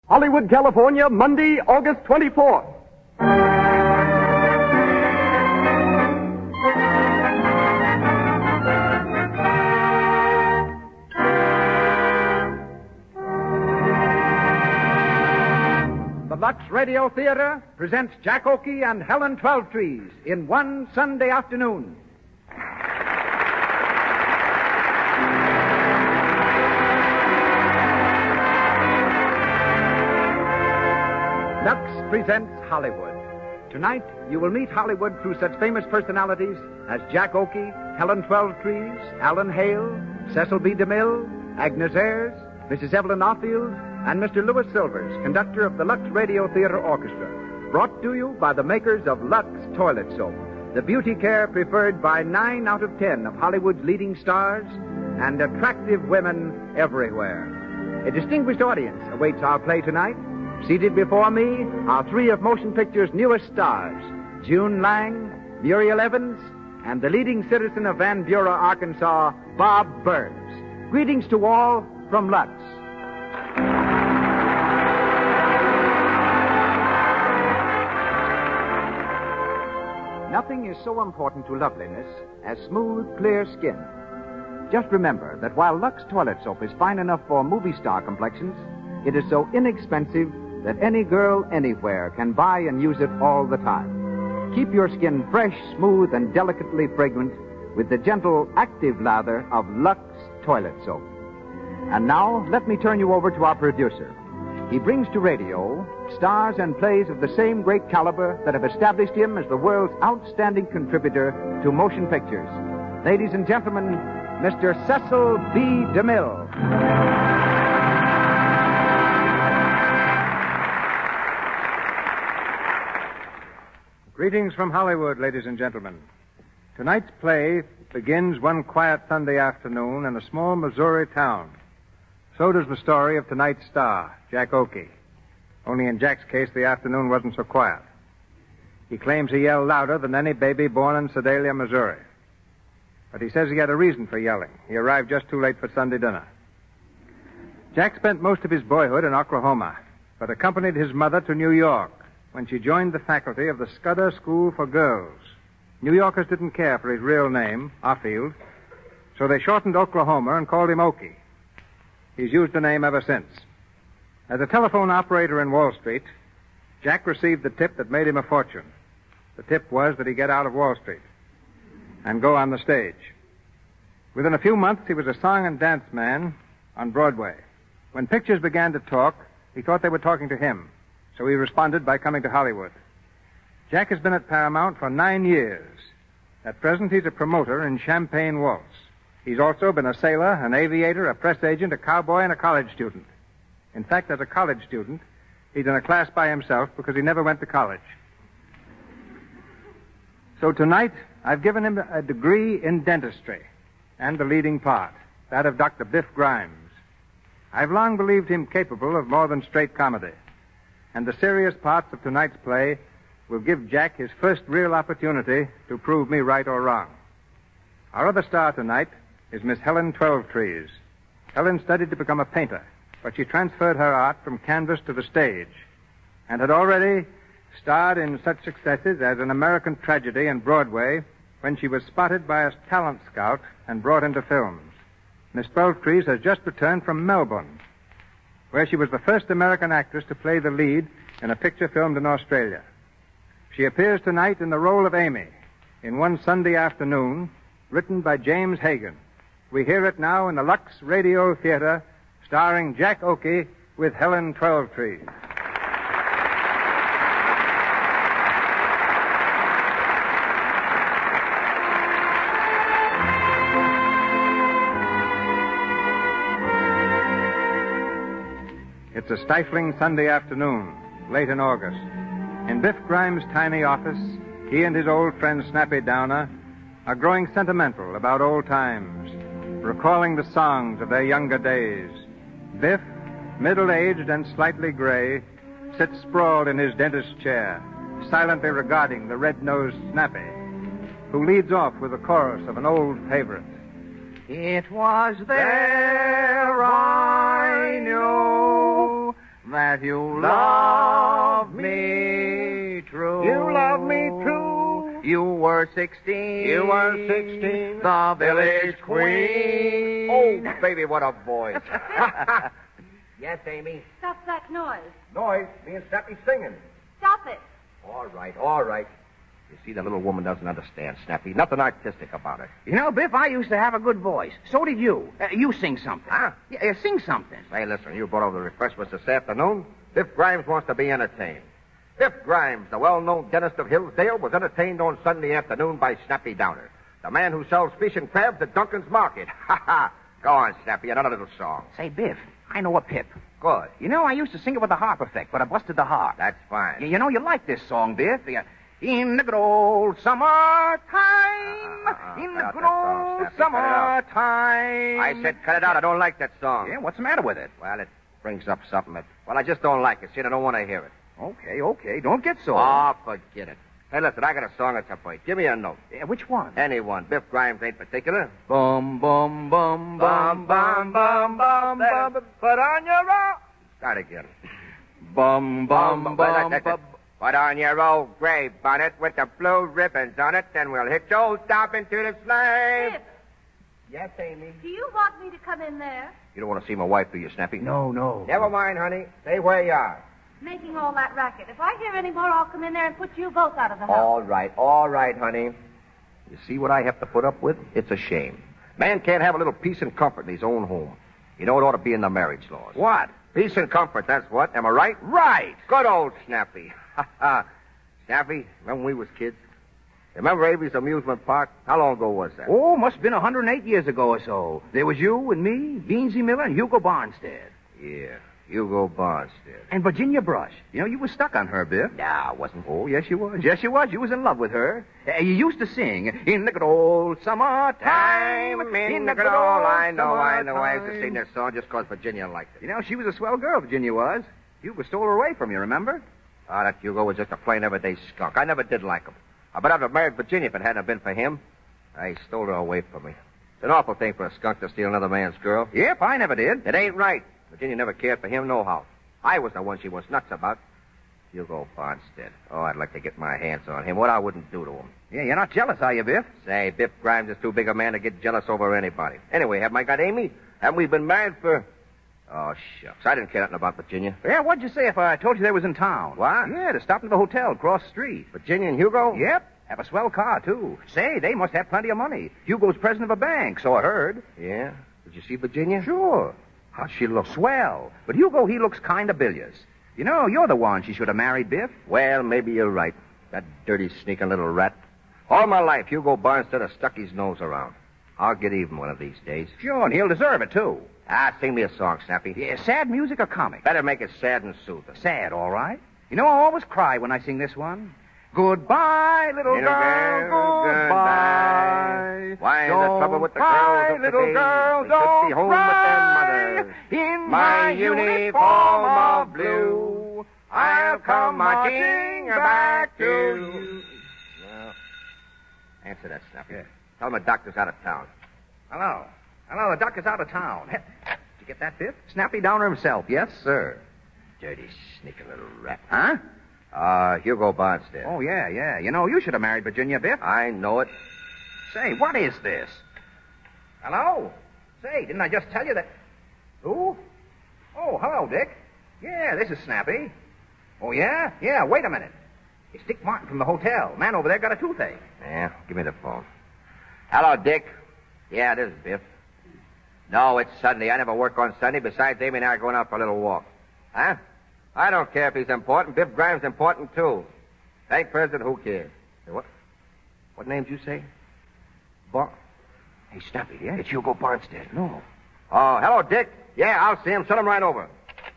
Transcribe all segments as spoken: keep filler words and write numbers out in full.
Hollywood, California, Monday, August twenty-fourth. The Lux Radio Theater presents Jack Oakie and Helen Twelvetrees in One Sunday Afternoon. Lux presents Hollywood. Tonight, you will meet Hollywood through such famous personalities as Jack Oakie, Helen Twelvetrees, Alan Hale, Cecil B. DeMille, Agnes Ayres, Missus Evelyn Arfield, and Mister Louis Silvers, conductor of the Lux Radio Theater Orchestra. Brought to you by the makers of Lux Toilet Soap, the beauty care preferred by nine out of ten of Hollywood's leading stars and attractive women everywhere. A distinguished audience awaits our play tonight. Seated before me are three of motion picture's newest stars, June Lang, Muriel Evans, and the leading citizen of Van Buren, Arkansas, Bob Burns. Greetings to all from Lux. Nothing is so important to loveliness as smooth, clear skin. Just remember that while Lux Toilet Soap is fine enough for movie star complexions, it is so inexpensive that any girl anywhere can buy and use it all the time. Keep your skin fresh, smooth, and delicately fragrant with the gentle, active lather of Lux Toilet Soap. And now, let me turn you over to our producer. He brings to radio stars and plays of the same great caliber that have established him as the world's outstanding contributor to motion pictures. Ladies and gentlemen, Mister Cecil B. DeMille. Greetings from Hollywood, ladies and gentlemen. Tonight's play begins one quiet Sunday afternoon in a small Missouri town. So does the story of tonight's star, Jack Oakie. Only in Jack's case, the afternoon wasn't so quiet. He claims he yelled louder than any baby born in Sedalia, Missouri. But he says he had a reason for yelling. He arrived just too late for Sunday dinner. Jack spent most of his boyhood in Oklahoma, but accompanied his mother to New York when she joined the faculty of the Scudder School for Girls. New Yorkers didn't care for his real name, Arfield, so they shortened Oklahoma and called him Oakie. He's used the name ever since. As a telephone operator in Wall Street, Jack received the tip that made him a fortune. The tip was that he get out of Wall Street and go on the stage. Within a few months, he was a song and dance man on Broadway. When pictures began to talk, he thought they were talking to him, so he responded by coming to Hollywood. Jack has been at Paramount for nine years. At present, he's a promoter in Champagne Waltz. He's also been a sailor, an aviator, a press agent, a cowboy, and a college student. In fact, as a college student, he's in a class by himself because he never went to college. So tonight, I've given him a degree in dentistry and the leading part, that of Doctor Biff Grimes. I've long believed him capable of more than straight comedy, and the serious parts of tonight's play will give Jack his first real opportunity to prove me right or wrong. Our other star tonight is Miss Helen Twelvetrees. Helen studied to become a painter, but she transferred her art from canvas to the stage and had already starred in such successes as An American Tragedy and Broadway when she was spotted by a talent scout and brought into films. Miss Twelvetrees has just returned from Melbourne, where she was the first American actress to play the lead in a picture filmed in Australia. She appears tonight in the role of Amy in One Sunday Afternoon, written by James Hagan. We hear it now in the Lux Radio Theater, starring Jack Oakie with Helen Twelvetrees. It's a stifling Sunday afternoon, late in August. In Biff Grimes' tiny office, he and his old friend Snappy Downer are growing sentimental about old times, recalling the songs of their younger days. Biff, middle-aged and slightly gray, sits sprawled in his dentist's chair, silently regarding the red-nosed Snappy, who leads off with a chorus of an old favorite. It was there I knew that you love me true. You love me true. You were sixteen. You were sixteen. The village queen. Oh, baby, what a voice. Yes, Amy. Stop that noise. Noise. Me and Snappy singing. Stop it. All right, all right. You see, the little woman doesn't understand, Snappy. Nothing artistic about it. You know, Biff, I used to have a good voice. So did you. Uh, you sing something. Huh? Yeah, uh, sing something. Hey, listen, you brought over the refreshments this afternoon. Biff Grimes wants to be entertained. Biff Grimes, the well-known dentist of Hillsdale, was entertained on Sunday afternoon by Snappy Downer, the man who sells fish and crabs at Duncan's Market. Ha ha! Go on, Snappy, another little song. Say, Biff, I know a pip. Good. You know, I used to sing it with the harp effect, but I busted the harp. That's fine. You, you know, you like this song, Biff. You, in the good old summertime. Uh, uh, uh, in cut the out good that song, old Snappy, cut it out. summertime. I said cut it out. I don't like that song. Yeah, what's the matter with it? Well, it brings up something that... Well, I just don't like it. See, I don't want to hear it. Okay, okay. Don't get so. Oh, forget it. Hey, listen, I got a song that's a point. Give me a note. Yeah, which one? Any one. Biff Grimes ain't particular. Bum, bum, bum, bum, bum, bum, bum, bum. Put on your old... Start again. Bum, bum, bum, bum, bum. Put on your old gray bonnet with the blue ribbons on it, then we'll hit you old stop into the flame. Biff, Yes, Amy. do you want me to come in there? You don't want to see my wife, do you, Snappy? No, no. Never mind, honey. Stay where you are. Making all that racket. If I hear any more, I'll come in there and put you both out of the house. All right, all right, honey. You see what I have to put up with? It's a shame. Man can't have a little peace and comfort in his own home. You know it ought to be in the marriage laws. What? Peace and comfort, that's what. Am I right? Right. Good old Snappy. Ha ha. Snappy, remember when we was kids? Remember Avery's amusement park? How long ago was that? Oh, must have been one hundred eight years ago or so. There was you and me, Beansy Miller, and Hugo Barnstead. Yeah, Hugo Barnstead. And Virginia Brush. You know, you were stuck on her, Biff. Nah, I wasn't. Oh, yes, you was. Yes, you was. You was in love with her. Uh, you used to sing, in the good old summertime. Time in the good old... I know, I know. I used to sing this song just because Virginia liked it. You know, she was a swell girl, Virginia was. Hugo stole her away from you, remember? Ah, that Hugo was just a plain everyday skunk. I never did like him. I bet I'd have married Virginia if it hadn't been for him. I stole her away from me. It's an awful thing for a skunk to steal another man's girl. Yep, I never did. It ain't right. Virginia never cared for him, nohow. I was the one she was nuts about. Hugo Barnstead. Oh, I'd like to get my hands on him. What I wouldn't do to him. Yeah, you're not jealous, are you, Biff? Say, Biff Grimes is too big a man to get jealous over anybody. Anyway, haven't I got Amy? Haven't we been married for... Oh, shucks. I didn't care nothing about Virginia. Yeah, what'd you say if I told you they was in town? What? Yeah, to stop at the hotel across the street. Virginia and Hugo? Yep. Have a swell car, too. Say, they must have plenty of money. Hugo's president of a bank, so I heard. Yeah? Did you see Virginia? Sure. How'd she look? Swell. But Hugo, he looks kind of bilious. You know, you're the one she should have married, Biff. Well, maybe you're right. That dirty, sneaking little rat. All my life, Hugo Barnstead has stuck his nose around. I'll get even one of these days. Sure, and he'll deserve it, too. Ah, sing me a song, Snappy. Yeah, sad music or comic? Better make it sad and soothing. Sad, all right. You know, I always cry when I sing this one. Goodbye, little, Little girl, girl, goodbye. Why in the Don't trouble with the cry, girls of little today? girl, They should don't be home cry. with their mothers. In My my uniform of blue, I'll come marching back to you. Well, answer that, Snappy. Yeah. Tell him the doctor's out of town. Hello. Hello, the doctor's out of town. Did you get that, Biff? Snappy Downer himself. Yes, sir. Dirty, sneaking little rat. Huh? Uh, Hugo Barnstead. Oh, yeah, yeah. You know, you should have married Virginia, Biff. I know it. Say, what is this? Hello? Say, didn't I just tell you that... Who? Oh, hello, Dick. Yeah, this is Snappy. Oh, yeah? Yeah, wait a minute. It's Dick Martin from the hotel. Man over there got a toothache. Yeah, give me the phone. Hello, Dick. Yeah, this is Biff. No, it's Sunday. I never work on Sunday. Besides, Amy and I are going out for a little walk. Huh? I don't care if he's important. Biff Grimes important, too. Thank President, who cares? Hey, what? What name did you say? Bar... Hey, Snappy, yeah? It's Hugo Barnstead. No. Oh, hello, Dick. Yeah, I'll see him. Send him right over.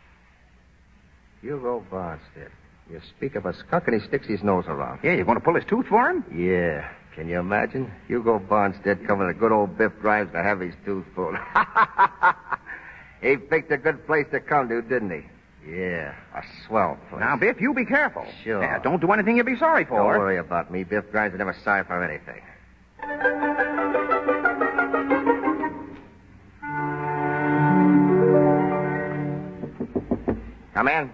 Hugo Barnstead. You speak of a skunk and he sticks his nose around. Yeah, you going to pull his tooth for him? Yeah. Can you imagine? Hugo Barnstead coming to good old Biff Grimes to have his tooth pulled. He picked a good place to come to, didn't he? Yeah, a swell place. Now, Biff, you be careful. Sure. Yeah, don't do anything you'll be sorry for. Don't worry about me. Biff Grimes never sorry for anything. Come in.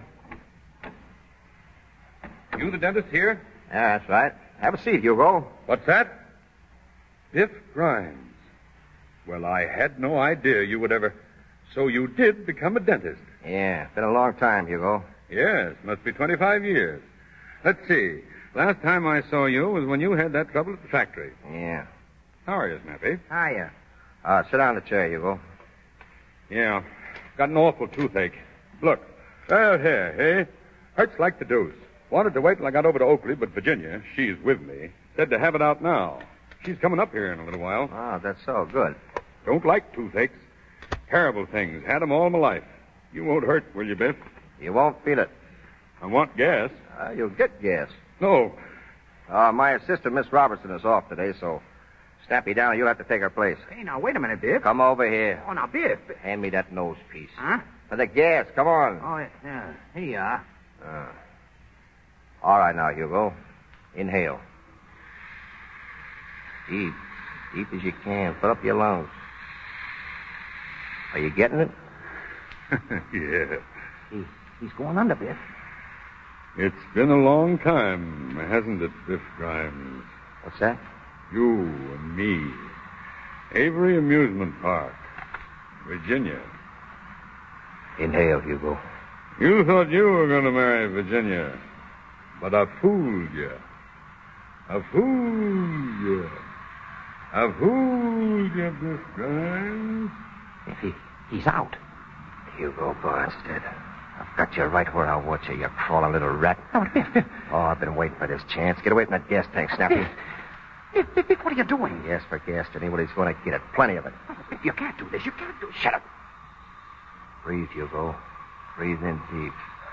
You the dentist here? Yeah, that's right. Have a seat, Hugo. What's that? Biff Grimes. Well, I had no idea you would ever... So you did become a dentist? Yeah, been a long time, Hugo. Yes, must be twenty-five years. Let's see. Last time I saw you was when you had that trouble at the factory. Yeah. How are you, Snappy? Hiya. Uh, sit down in the chair, Hugo. Yeah. Got an awful toothache. Look. Right here, hey? Hurts like the deuce. Wanted to wait till I got over to Oakley, but Virginia, she's with me, said to have it out now. She's coming up here in a little while. Oh, that's so good. Don't like toothaches. Terrible things. Had 'em all my life. You won't hurt, will you, Biff? You won't feel it. I want gas. Uh, you'll get gas. No. Uh, my assistant, Miss Robertson, is off today, so Snappy down, you'll have to take her place. Hey, now, wait a minute, Biff. Come over here. Oh, now, Biff. Hand me that nose piece. Huh? For the gas, come on. Oh, yeah. Here you are. Uh. All right now, Hugo. Inhale. Deep. Deep as you can. Put up your lungs. Are you getting it? Yeah. He, he's going under, Biff. It's been a long time, hasn't it, Biff Grimes? What's that? You and me. Avery Amusement Park. Virginia. Inhale, Hugo. You thought you were going to marry Virginia. But I fooled you. I fooled you. I fooled you, Biff Grimes. He, he's out. Hugo Barnstead. I've got you right where I want you, you crawling little rat. Oh, Biff, Biff. Oh, I've been waiting for this chance. Get away from that gas tank, Snappy. Biff, Biff, Biff, Biff, what are you doing? Yes, for gas, Jenny. Well, he's going to get it. Plenty of it. Oh, Biff, you can't do this. You can't do... Shut up. Breathe, Hugo. Breathe in deep.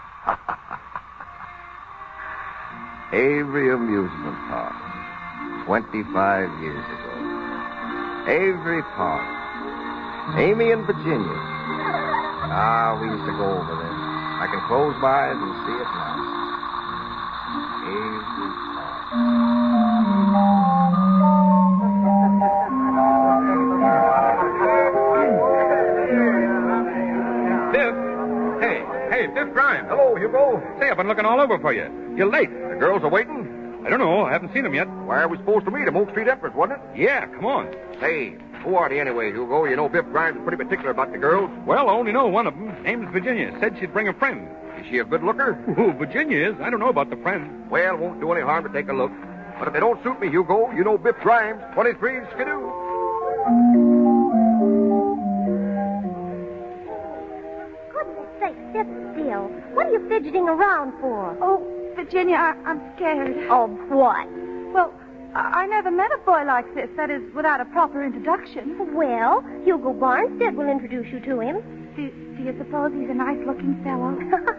Avery Amusement Park. Twenty-five years ago. Avery Park. Amy and Virginia. Ah, we used to go over there. I can close my eyes and see it now. Biff? Hey, hey, Biff Grimes. Hello, Hugo. Say, I've been looking all over for you. You're late. The girls are waiting? I don't know. I haven't seen them yet. Where are we supposed to meet them? Oak Street Empress, wasn't it? Yeah, come on. Say, who are they anyway, Hugo? You know Biff Grimes is pretty particular about the girls. Well, I only know one of them. Name's Virginia. Said she'd bring a friend. Is she a good looker? Who Virginia is? I don't know about the friend. Well, won't do any harm to take a look. But if they don't suit me, Hugo, you know Biff Grimes, twenty-three Skidoo. Goodness sake, sit still. What are you fidgeting around for? Oh, Virginia, I, I'm scared. Of what? Well, I, I never met a boy like this. That is, without a proper introduction. Well, Hugo Barnstead will introduce you to him. Do, do you suppose he's a nice-looking fellow?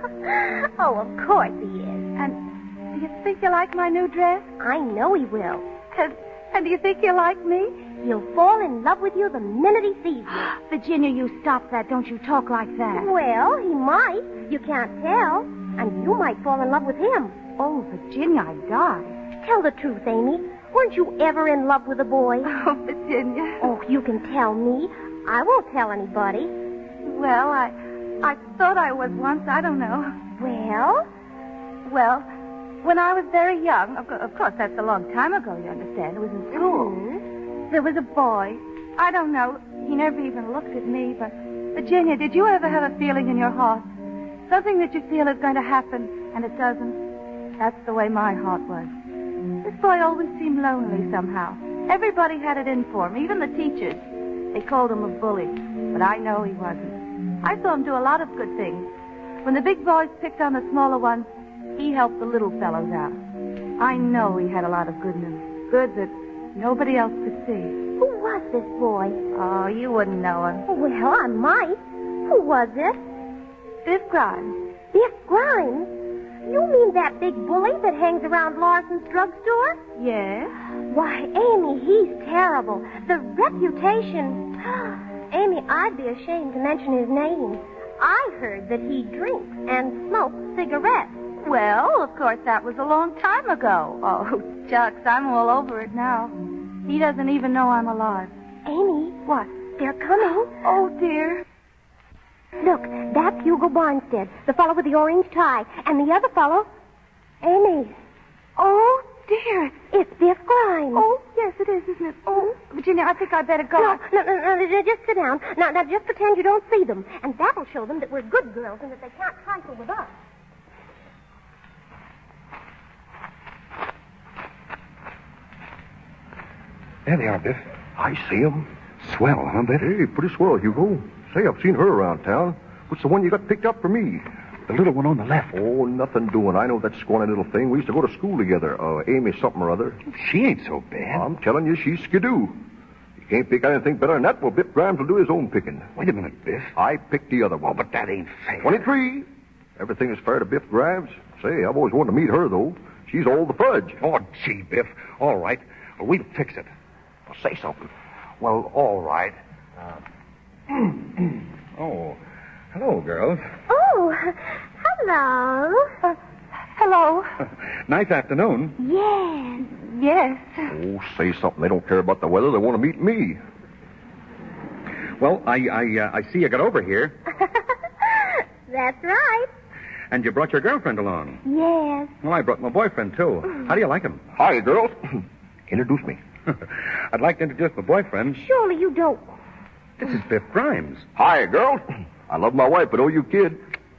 Oh, of course he is. And do you think you like my new dress? I know he will. And, and do you think you like me? He'll fall in love with you the minute he sees you. Virginia, you stop that. Don't you talk like that. Well, he might. You can't tell. And you might fall in love with him. Oh, Virginia, I'd die. Tell the truth, Amy. Weren't you ever in love with a boy? Oh, Virginia. Oh, you can tell me. I won't tell anybody. Well, I I thought I was once. I don't know. Well? Well, when I was very young, of, co- of course, that's a long time ago, you understand. It was in school. Mm-hmm. There was a boy. I don't know. He never even looked at me, but... Virginia, did you ever have a feeling in your heart? Something that you feel is going to happen, and it doesn't? That's the way my heart was. This boy always seemed lonely somehow. Everybody had it in for him, even the teachers. They called him a bully, but I know he wasn't. I saw him do a lot of good things. When the big boys picked on the smaller ones, he helped the little fellows out. I know he had a lot of good in him. Good that nobody else could see. Who was this boy? Oh, you wouldn't know him. Well, I might. Who was it? Biff Grimes. Biff Grimes? You mean that big bully that hangs around Larson's drugstore? Yes. Why, Amy, he's terrible. The reputation... Amy, I'd be ashamed to mention his name. I heard that he drinks and smokes cigarettes. Well, of course, that was a long time ago. Oh, shucks, I'm all over it now. He doesn't even know I'm alive. Amy. What? They're coming. Oh, dear. Look, that's Hugo Barnstead, the fellow with the orange tie. And the other fellow, Amy. Oh, dear. It's Biff Grimes. Oh, yes, it is, isn't it? Oh, Virginia, I think I'd better go. No, no, no, no, just sit down. Now, now, just pretend you don't see them. And that'll show them that we're good girls and that they can't trifle with us. There they are, Biff. I see 'em. Swell, huh, Biff? Hey, pretty swell, Hugo. Say, I've seen her around town. What's the one you got picked up for me? The little one on the left. Oh, nothing doing. I know that scrawny little thing. We used to go to school together. Uh, Amy something or other. She ain't so bad. I'm telling you, she's skidoo. You can't pick anything better than that. Well, Biff Grimes will do his own picking. Wait a minute, Biff. I picked the other one. Oh, but that ain't fair. twenty-three. Everything is fair to Biff Grimes. Say, I've always wanted to meet her, though. She's all the fudge. Oh, gee, Biff. All right. We'll fix it. Well, say something. Well, all right. Uh, oh, hello, girls. Oh, hello. Uh, hello. Nice afternoon. Yes. Yes. Oh, say something. They don't care about the weather. They want to meet me. Well, I I, uh, I see you got over here. That's right. And you brought your girlfriend along. Yes. Well, I brought my boyfriend, too. How do you like him? Hi, girls. Introduce me. I'd like to introduce my boyfriend. Surely you don't. This is Biff Grimes. Hi, girls. I love my wife, but oh, you kid.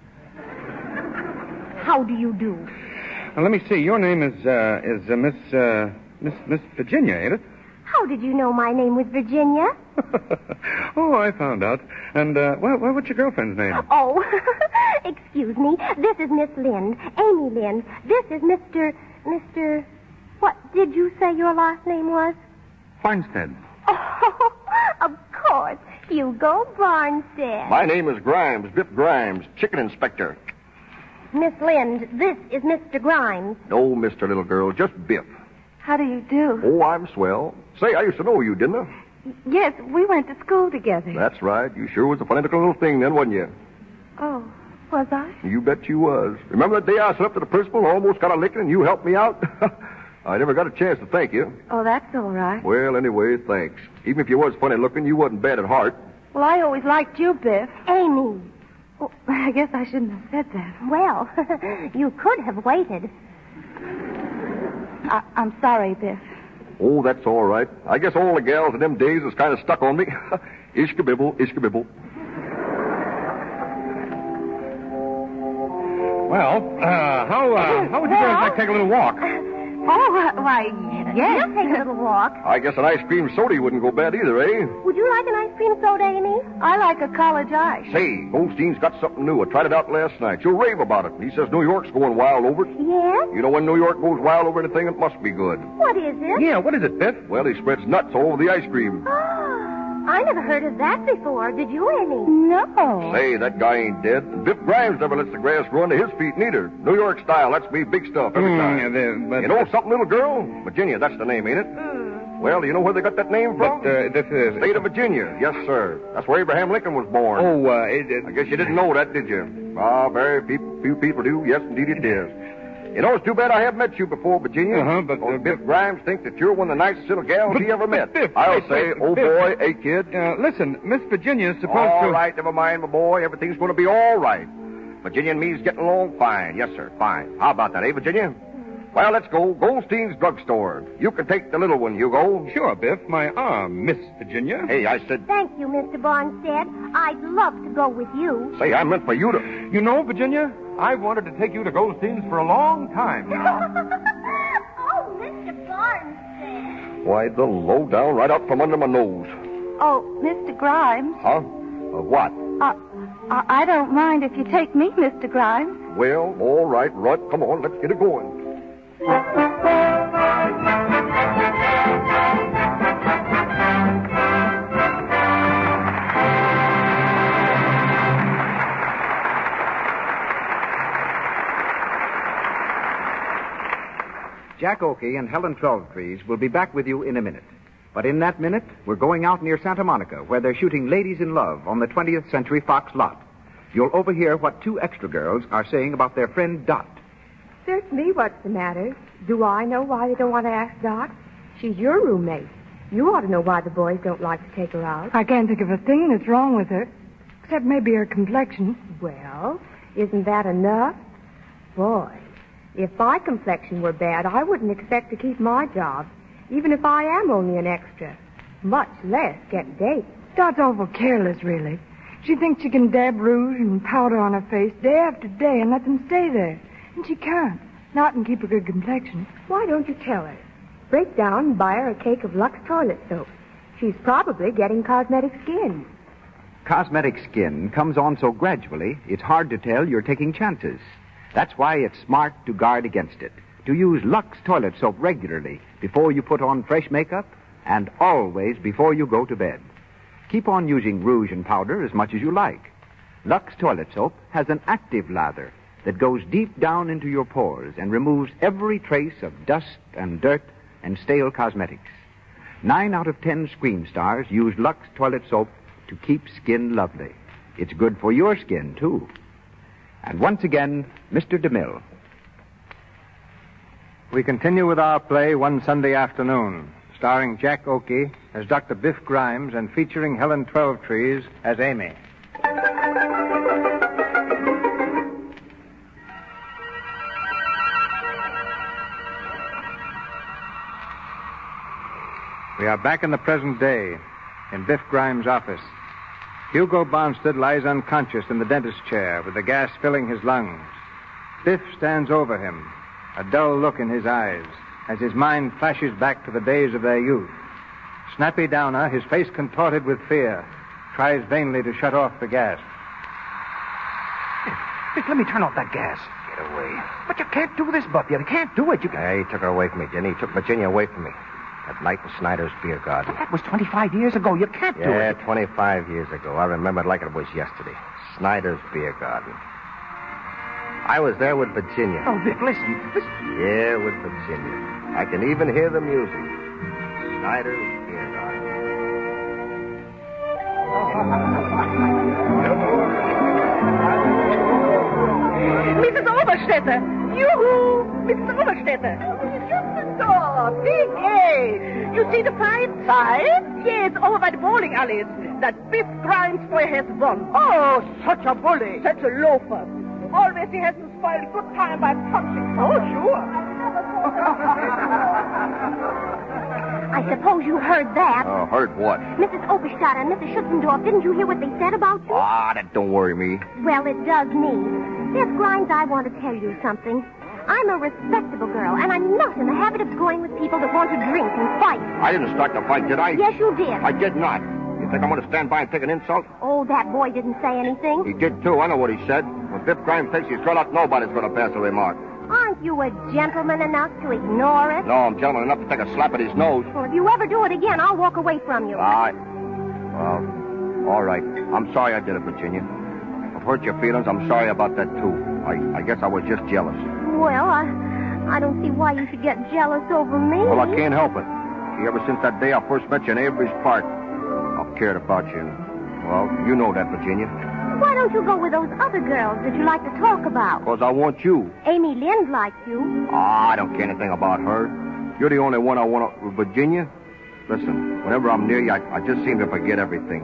How do you do? Now, let me see. Your name is, uh, is uh, Miss, uh, Miss, Miss Virginia, ain't it? How did you know my name was Virginia? Oh, I found out. And, uh, well, well, what's your girlfriend's name? Oh, excuse me. This is Miss Lind, Amy Lind. This is Mister, Mister, what did you say your last name was? Farnstead. Oh, of course. Hugo Barnstead. My name is Grimes, Biff Grimes, chicken inspector. Miss Lind, this is Mister Grimes. No, Mister Little Girl, just Biff. How do you do? Oh, I'm swell. Say, I used to know you, didn't I? Yes, we went to school together. That's right. You sure was a funny little thing then, wasn't you? Oh, was I? You bet you was. Remember that day I sat up to the principal and almost got a licking and you helped me out? I never got a chance to thank you. Oh, that's all right. Well, anyway, thanks. Even if you was funny looking, you wasn't bad at heart. Well, I always liked you, Biff. Amy. Oh, I guess I shouldn't have said that. Well, you could have waited. I- I'm sorry, Biff. Oh, that's all right. I guess all the gals in them days was kind of stuck on me. Ishka-bibble, ishka-bibble. Well, uh, how, uh, how would you girls like to take a little walk? Oh, why, yes. We'll take a little walk. I guess an ice cream soda wouldn't go bad either, eh? Would you like an ice cream soda, Amy? I like a college ice. Say, Goldstein's got something new. I tried it out last night. You'll rave about it. He says New York's going wild over it. Yes? You know when New York goes wild over anything, it must be good. What is it? Yeah, what is it, Biff? Well, he spreads nuts all over the ice cream. Oh, I never heard of that before. Did you, Amy? No. Say, that guy ain't dead. Biff Grimes never lets the grass grow under his feet, neither. New York style. That's me big stuff every Mm, time. yeah, the- but- You know something, little girl? Virginia, that's the name, ain't it? Mm. Well, do you know where they got that name from? But, uh, this is... State of Virginia. Yes, sir. That's where Abraham Lincoln was born. Oh, uh, it, it... I guess you didn't know that, did you? Ah, very few, few people do. Yes, indeed it is. You know, it's too bad I haven't met you before, Virginia. Uh-huh, but... Oh, Uh, Biff Grimes thinks that you're one of the nicest little gals But- he ever but met. Biff, I'll hey, say, Biff, oh, Biff. boy, hey, kid. Uh, listen, Miss Virginia's supposed All to... right, never mind, my boy. Everything's going to be all right. Virginia and me's getting along fine. Yes, sir, fine. How about that, eh, Virginia? Well, let's go. Goldstein's drugstore. You can take the little one, Hugo. Sure, Biff. My arm, Miss Virginia. Hey, I said, Thank you, Mister Barnstead. I'd love to go with you. say, I meant for you to... You know, Virginia, I've wanted to take you to Goldstein's for a long time now. Oh, Mister Barnstead. Why, the low down right out from under my nose. Oh, Mister Grimes. Huh? Uh, what? Uh, I I don't mind if you take me, Mister Grimes. Well, all right, Rudd. Come on, let's get it going. Jack Oakey and Helen Twelvetrees will be back with you in a minute. But in that minute, we're going out near Santa Monica, where they're shooting Ladies in Love on the twentieth Century Fox lot. You'll overhear what two extra girls are saying about their friend Dot. Search me what's the matter. Do I know why they don't want to ask Dot? She's your roommate. You ought to know why the boys don't like to take her out. I can't think of a thing that's wrong with her. Except maybe her complexion. Well, isn't that enough? Boy, if my complexion were bad, I wouldn't expect to keep my job, even if I am only an extra. Much less get dates. Dot's awful careless, really. She thinks she can dab rouge and powder on her face day after day and let them stay there. And she can't. Not and keep a good complexion. Why don't you tell her? Break down and buy her a cake of Lux toilet soap. She's probably getting cosmetic skin. Cosmetic skin comes on so gradually, it's hard to tell you're taking chances. That's why it's smart to guard against it. To use Lux toilet soap regularly before you put on fresh makeup and always before you go to bed. Keep on using rouge and powder as much as you like. Lux toilet soap has an active lather that goes deep down into your pores and removes every trace of dust and dirt and stale cosmetics. Nine out of ten screen stars use Lux toilet soap to keep skin lovely. It's good for your skin, too. And once again, Mister DeMille. We continue with our play One Sunday Afternoon, starring Jack Oakey as Doctor Biff Grimes and featuring Helen Twelvetrees as Amy. We are back in the present day, in Biff Grimes' office. Hugo Barnstead lies unconscious in the dentist's chair with the gas filling his lungs. Biff stands over him, a dull look in his eyes, as his mind flashes back to the days of their youth. Snappy Downer, his face contorted with fear, tries vainly to shut off the gas. Biff, let me turn off that gas. Get away. But you can't do this, Buff. You can't do it. You can... Yeah, he took her away from me, Jenny. He took Virginia away from me. That night in Snyder's Beer Garden. But that was twenty-five years ago. You can't do yeah, it. Yeah, twenty-five years ago. I remember it like it was yesterday. Snyder's Beer Garden. I was there with Virginia. Oh, Biff, listen. listen. Yeah, with Virginia. I can even hear the music. Snyder's Beer Garden. Missus Oberstädter! Yoo-hoo! Missus Oberstädter! So, big A. You see the prize sign? Yes, over by the bowling alleys. That Biff Grimes boy has won. Oh, such a bully. Such a loafer. Always he hasn't spoiled a good time by punching. Oh, sure. I suppose you heard that. Oh, heard what? Missus Oberstadt and Missus Schutzendorf, didn't you hear what they said about you? Ah, that don't worry me. Well, it does me. Biff Grimes, I want to tell you something. I'm a respectable girl, and I'm not in the habit of going with people that want to drink and fight. I didn't start the fight, did I? Yes, you did. I did not. You think I'm going to stand by and take an insult? Oh, that boy didn't say anything. He did, too. I know what he said. When Biff Grimes takes his throat out, nobody's going to pass a remark. Aren't you a gentleman enough to ignore it? No, I'm gentleman enough to take a slap at his nose. Well, if you ever do it again, I'll walk away from you. I... Well, all right. I'm sorry I did it, Virginia. I've hurt your feelings. I'm sorry about that, too. I, I guess I was just jealous. Well, I... I don't see why you should get jealous over me. Well, I can't help it. See, ever since that day I first met you in Avery's Park, I've cared about you. Well, you know that, Virginia. Why don't you go with those other girls that you like to talk about? Because I want you. Amy Lind likes you. Ah, I don't care anything about her. You're the only one I want to... Virginia, listen, whenever I'm near you, I, I just seem to forget everything.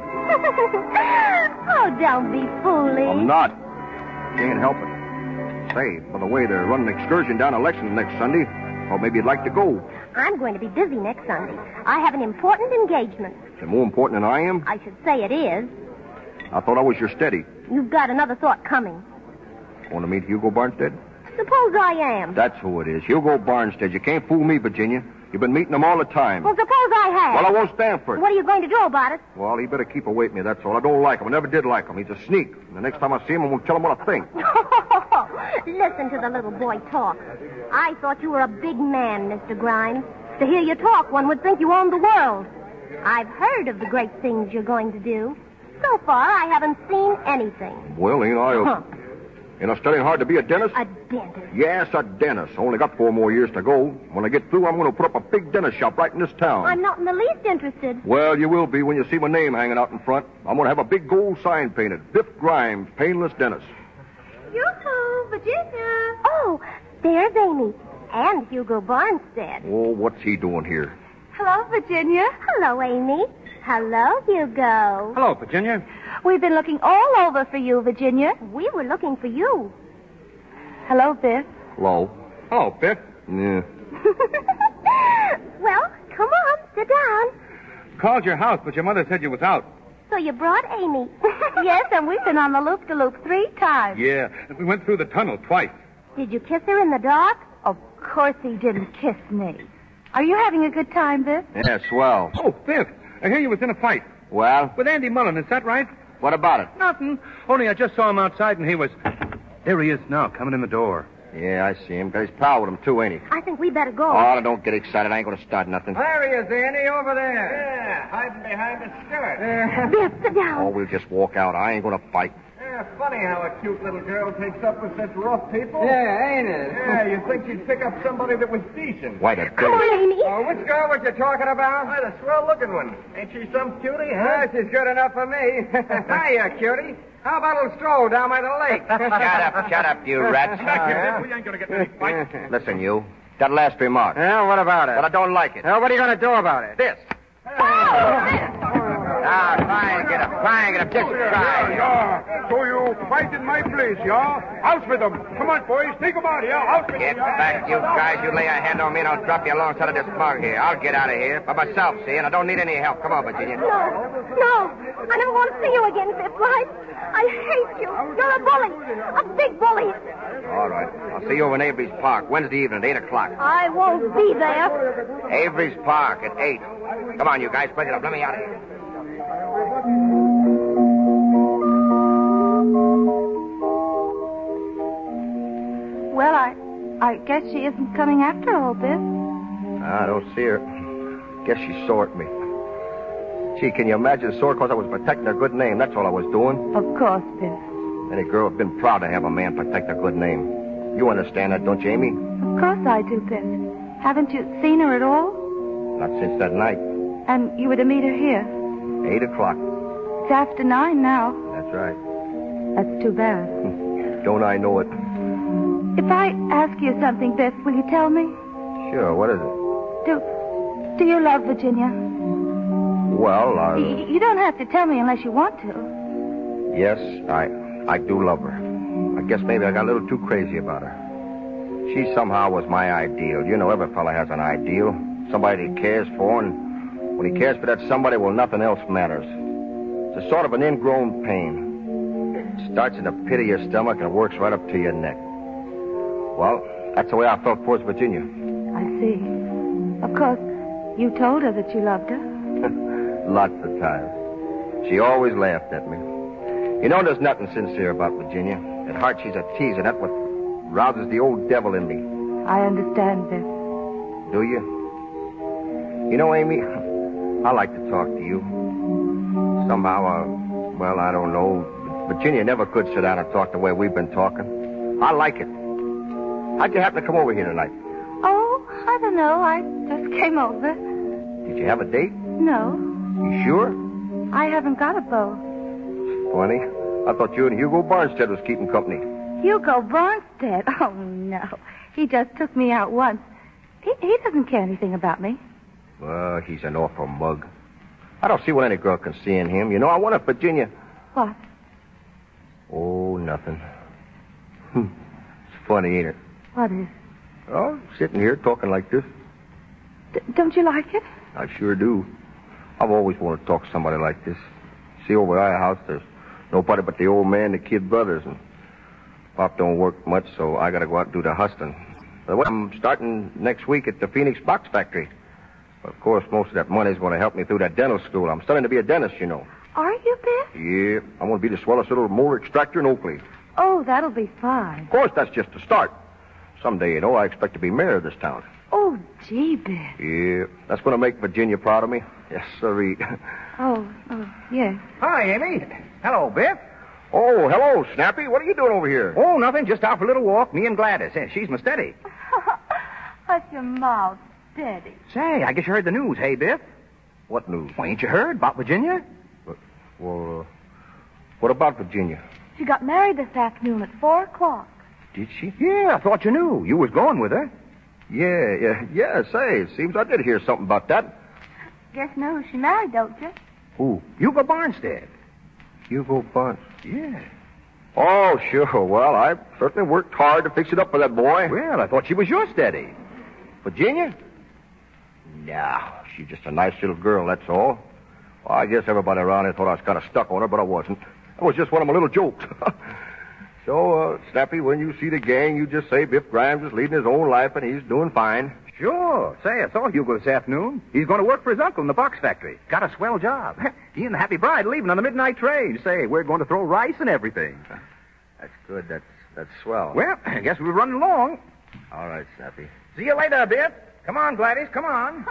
Oh, don't be foolish. I'm not. Can't help it. Say, by the way, they're running an excursion down to Lexington next Sunday. Well, maybe you'd like to go. I'm going to be busy next Sunday. I have an important engagement. Is it more important than I am? I should say it is. I thought I was your steady. You've got another thought coming. Want to meet Hugo Barnstead? Suppose I am. That's who it is. Hugo Barnstead. You can't fool me, Virginia. You've been meeting him all the time. Well, suppose I have. Well, I won't stand for it. What are you going to do about it? Well, he better keep away from me, that's all. I don't like him. I never did like him. He's a sneak. And the next time I see him, I'm going to tell him what I think. Listen to the little boy talk. I thought you were a big man, Mister Grimes. To hear you talk, one would think you owned the world. I've heard of the great things you're going to do. So far, I haven't seen anything. Well, ain't I... Huh. Ain't I studying hard to be a dentist? A dentist? Yes, a dentist. Only got four more years to go. When I get through, I'm going to put up a big dentist shop right in this town. I'm not in the least interested. Well, you will be when you see my name hanging out in front. I'm going to have a big gold sign painted. Biff Grimes, painless dentist. Yoo-hoo, Virginia. Oh, there's Amy. And Hugo Barnstead. Oh, what's he doing here? Hello, Virginia. Hello, Amy. Hello, Hugo. Hello, Virginia. We've been looking all over for you, Virginia. We were looking for you. Hello, Biff. Hello. Hello, Biff. Yeah. Well, come on, sit down. Called your house, but your mother said you was out. So you brought Amy. Yes, and we've been on the loop-de-loop three times. Yeah, we went through the tunnel twice. Did you kiss her in the dark? Of course he didn't kiss me. Are you having a good time, Biff? Yeah, swell. Oh, Biff, I hear you was in a fight. Well? With Andy Mullen, is that right? What about it? Nothing. Only I just saw him outside and he was... There he is now, coming in the door. Yeah, I see him. Got his pal with him, too, ain't he? I think we better go. Oh, don't get excited. I ain't going to start nothing. There he is, Andy, over there. Yeah, hiding behind the skirt. Biff, sit down. Oh, we'll just walk out. I ain't going to fight. Yeah, funny how a cute little girl takes up with such rough people. Yeah, ain't it? Yeah, you'd think she'd pick up somebody that was decent. Why the Come on, Amy. Oh, which girl was you talking about? Why, the swell-looking one. Ain't she some cutie, Ah, huh? she's good enough for me. Hiya, cutie. How about a little stroll down by the lake? Shut up, shut up, you rat. We ain't going to get any fight. Listen, you. That last remark. Yeah, what about it? But I don't like it. Well, what are you going to do about it? This. Now, try and get him. Try and get him. Just try. Yeah, so you fight in my place, yeah? Out with them. Come on, boys. Take them out here. Out with Get them. yeah? back, you guys. You lay a hand on me and I'll drop you alongside of this mug here. I'll get out of here by myself, see, and I don't need any help. Come on, Virginia. No, no. I never want to see you again, Biff Light. I hate you. You're a bully. A big bully. All right. I'll see you over in Avery's Park Wednesday evening at eight o'clock. I won't be there. Avery's Park at eight. Come on, you guys. Break it up. Let me out of here. Well, I I guess she isn't coming after all, Biff. I don't see her. Guess she saw at me. Gee, can you imagine sore because I was protecting her good name? That's all I was doing. Of course, Biff. Any girl has been proud to have a man protect her good name. You understand that, don't you, Amy? Of course I do, Biff. Haven't you seen her at all? Not since that night. And you were to meet her here. Eight o'clock. It's after nine now. That's right. That's too bad. Don't I know it? If I ask you something, Biff, will you tell me? Sure, what is it? Do do you love Virginia? Well, I... Y- you don't have to tell me unless you want to. Yes, I I do love her. I guess maybe I got a little too crazy about her. She somehow was my ideal. You know, every fella has an ideal. Somebody he cares for, and when he cares for that somebody, well, nothing else matters. It's a sort of an ingrown pain. It starts in the pit of your stomach and works right up to your neck. Well, that's the way I felt towards Virginia. I see. Of course, you told her that you loved her. Lots of times. She always laughed at me. You know, there's nothing sincere about Virginia. At heart, she's a teaser. That's what rouses the old devil in me. I understand, Biff. Do you? You know, Amy, I like to talk to you. Somehow, uh, well, I don't know. Virginia never could sit down and talk the way we've been talking. I like it. How'd you happen to come over here tonight? Oh, I don't know. I just came over. Did you have a date? No, You sure? I haven't got a beau. Funny. I thought you and Hugo Barnstead was keeping company. Hugo Barnstead? Oh, no. He just took me out once. He, he doesn't care anything about me. Well, he's an awful mug. I don't see what any girl can see in him. You know, I wonder if Virginia... What? Oh, nothing. It's funny, ain't it? What is? Oh, sitting here talking like this. D- don't you like it? I sure do. I've always wanted to talk to somebody like this. See, over at our house, there's nobody but the old man and the kid brothers, and Pop don't work much, so I gotta go out and do the hustling. But I'm starting next week at the Phoenix Box Factory. Of course, most of that money's going to help me through that dental school. I'm studying to be a dentist, you know. Are you, Biff? Yeah, I'm going to be the swellest little molar extractor in Oakley. Oh, that'll be fine. Of course, that's just the start. Someday, you know, I expect to be mayor of this town. Oh, gee, Biff. Yeah, that's going to make Virginia proud of me. Yes, sirree. Oh, oh, yes. Hi, Amy. Hello, Biff. Oh, hello, Snappy. What are you doing over here? Oh, nothing. Just out for a little walk. Me and Gladys. Eh, She's my steady. Hush your mouth, Daddy. Say, I guess you heard the news, hey, Biff? What news? Well, ain't you heard about Virginia? Well, uh, what about Virginia? She got married this afternoon at four o'clock. Did she? Yeah, I thought you knew. You was going with her. Yeah, yeah, yeah. Say, it seems I did hear something about that. Guess you know who she married, don't you? Who? Hugo Barnstead. Hugo Barnes. Yeah. Oh, sure. Well, I certainly worked hard to fix it up for that boy. Well, I thought she was your steady. Virginia? No, she's just a nice little girl, that's all. Well, I guess everybody around here thought I was kind of stuck on her, but I wasn't. That was just one of my little jokes. So, uh, Snappy, when you see the gang, you just say Biff Grimes is leading his own life and he's doing fine. Sure. Say, I saw Hugo this afternoon. He's going to work for his uncle in the box factory. Got a swell job. He and the Happy Bride leaving on the midnight train. Say, we're going to throw rice and everything. That's good. That's that's swell. Well, I guess we're running along. All right, Snappy. See you later, Biff. Come on, Gladys, come on.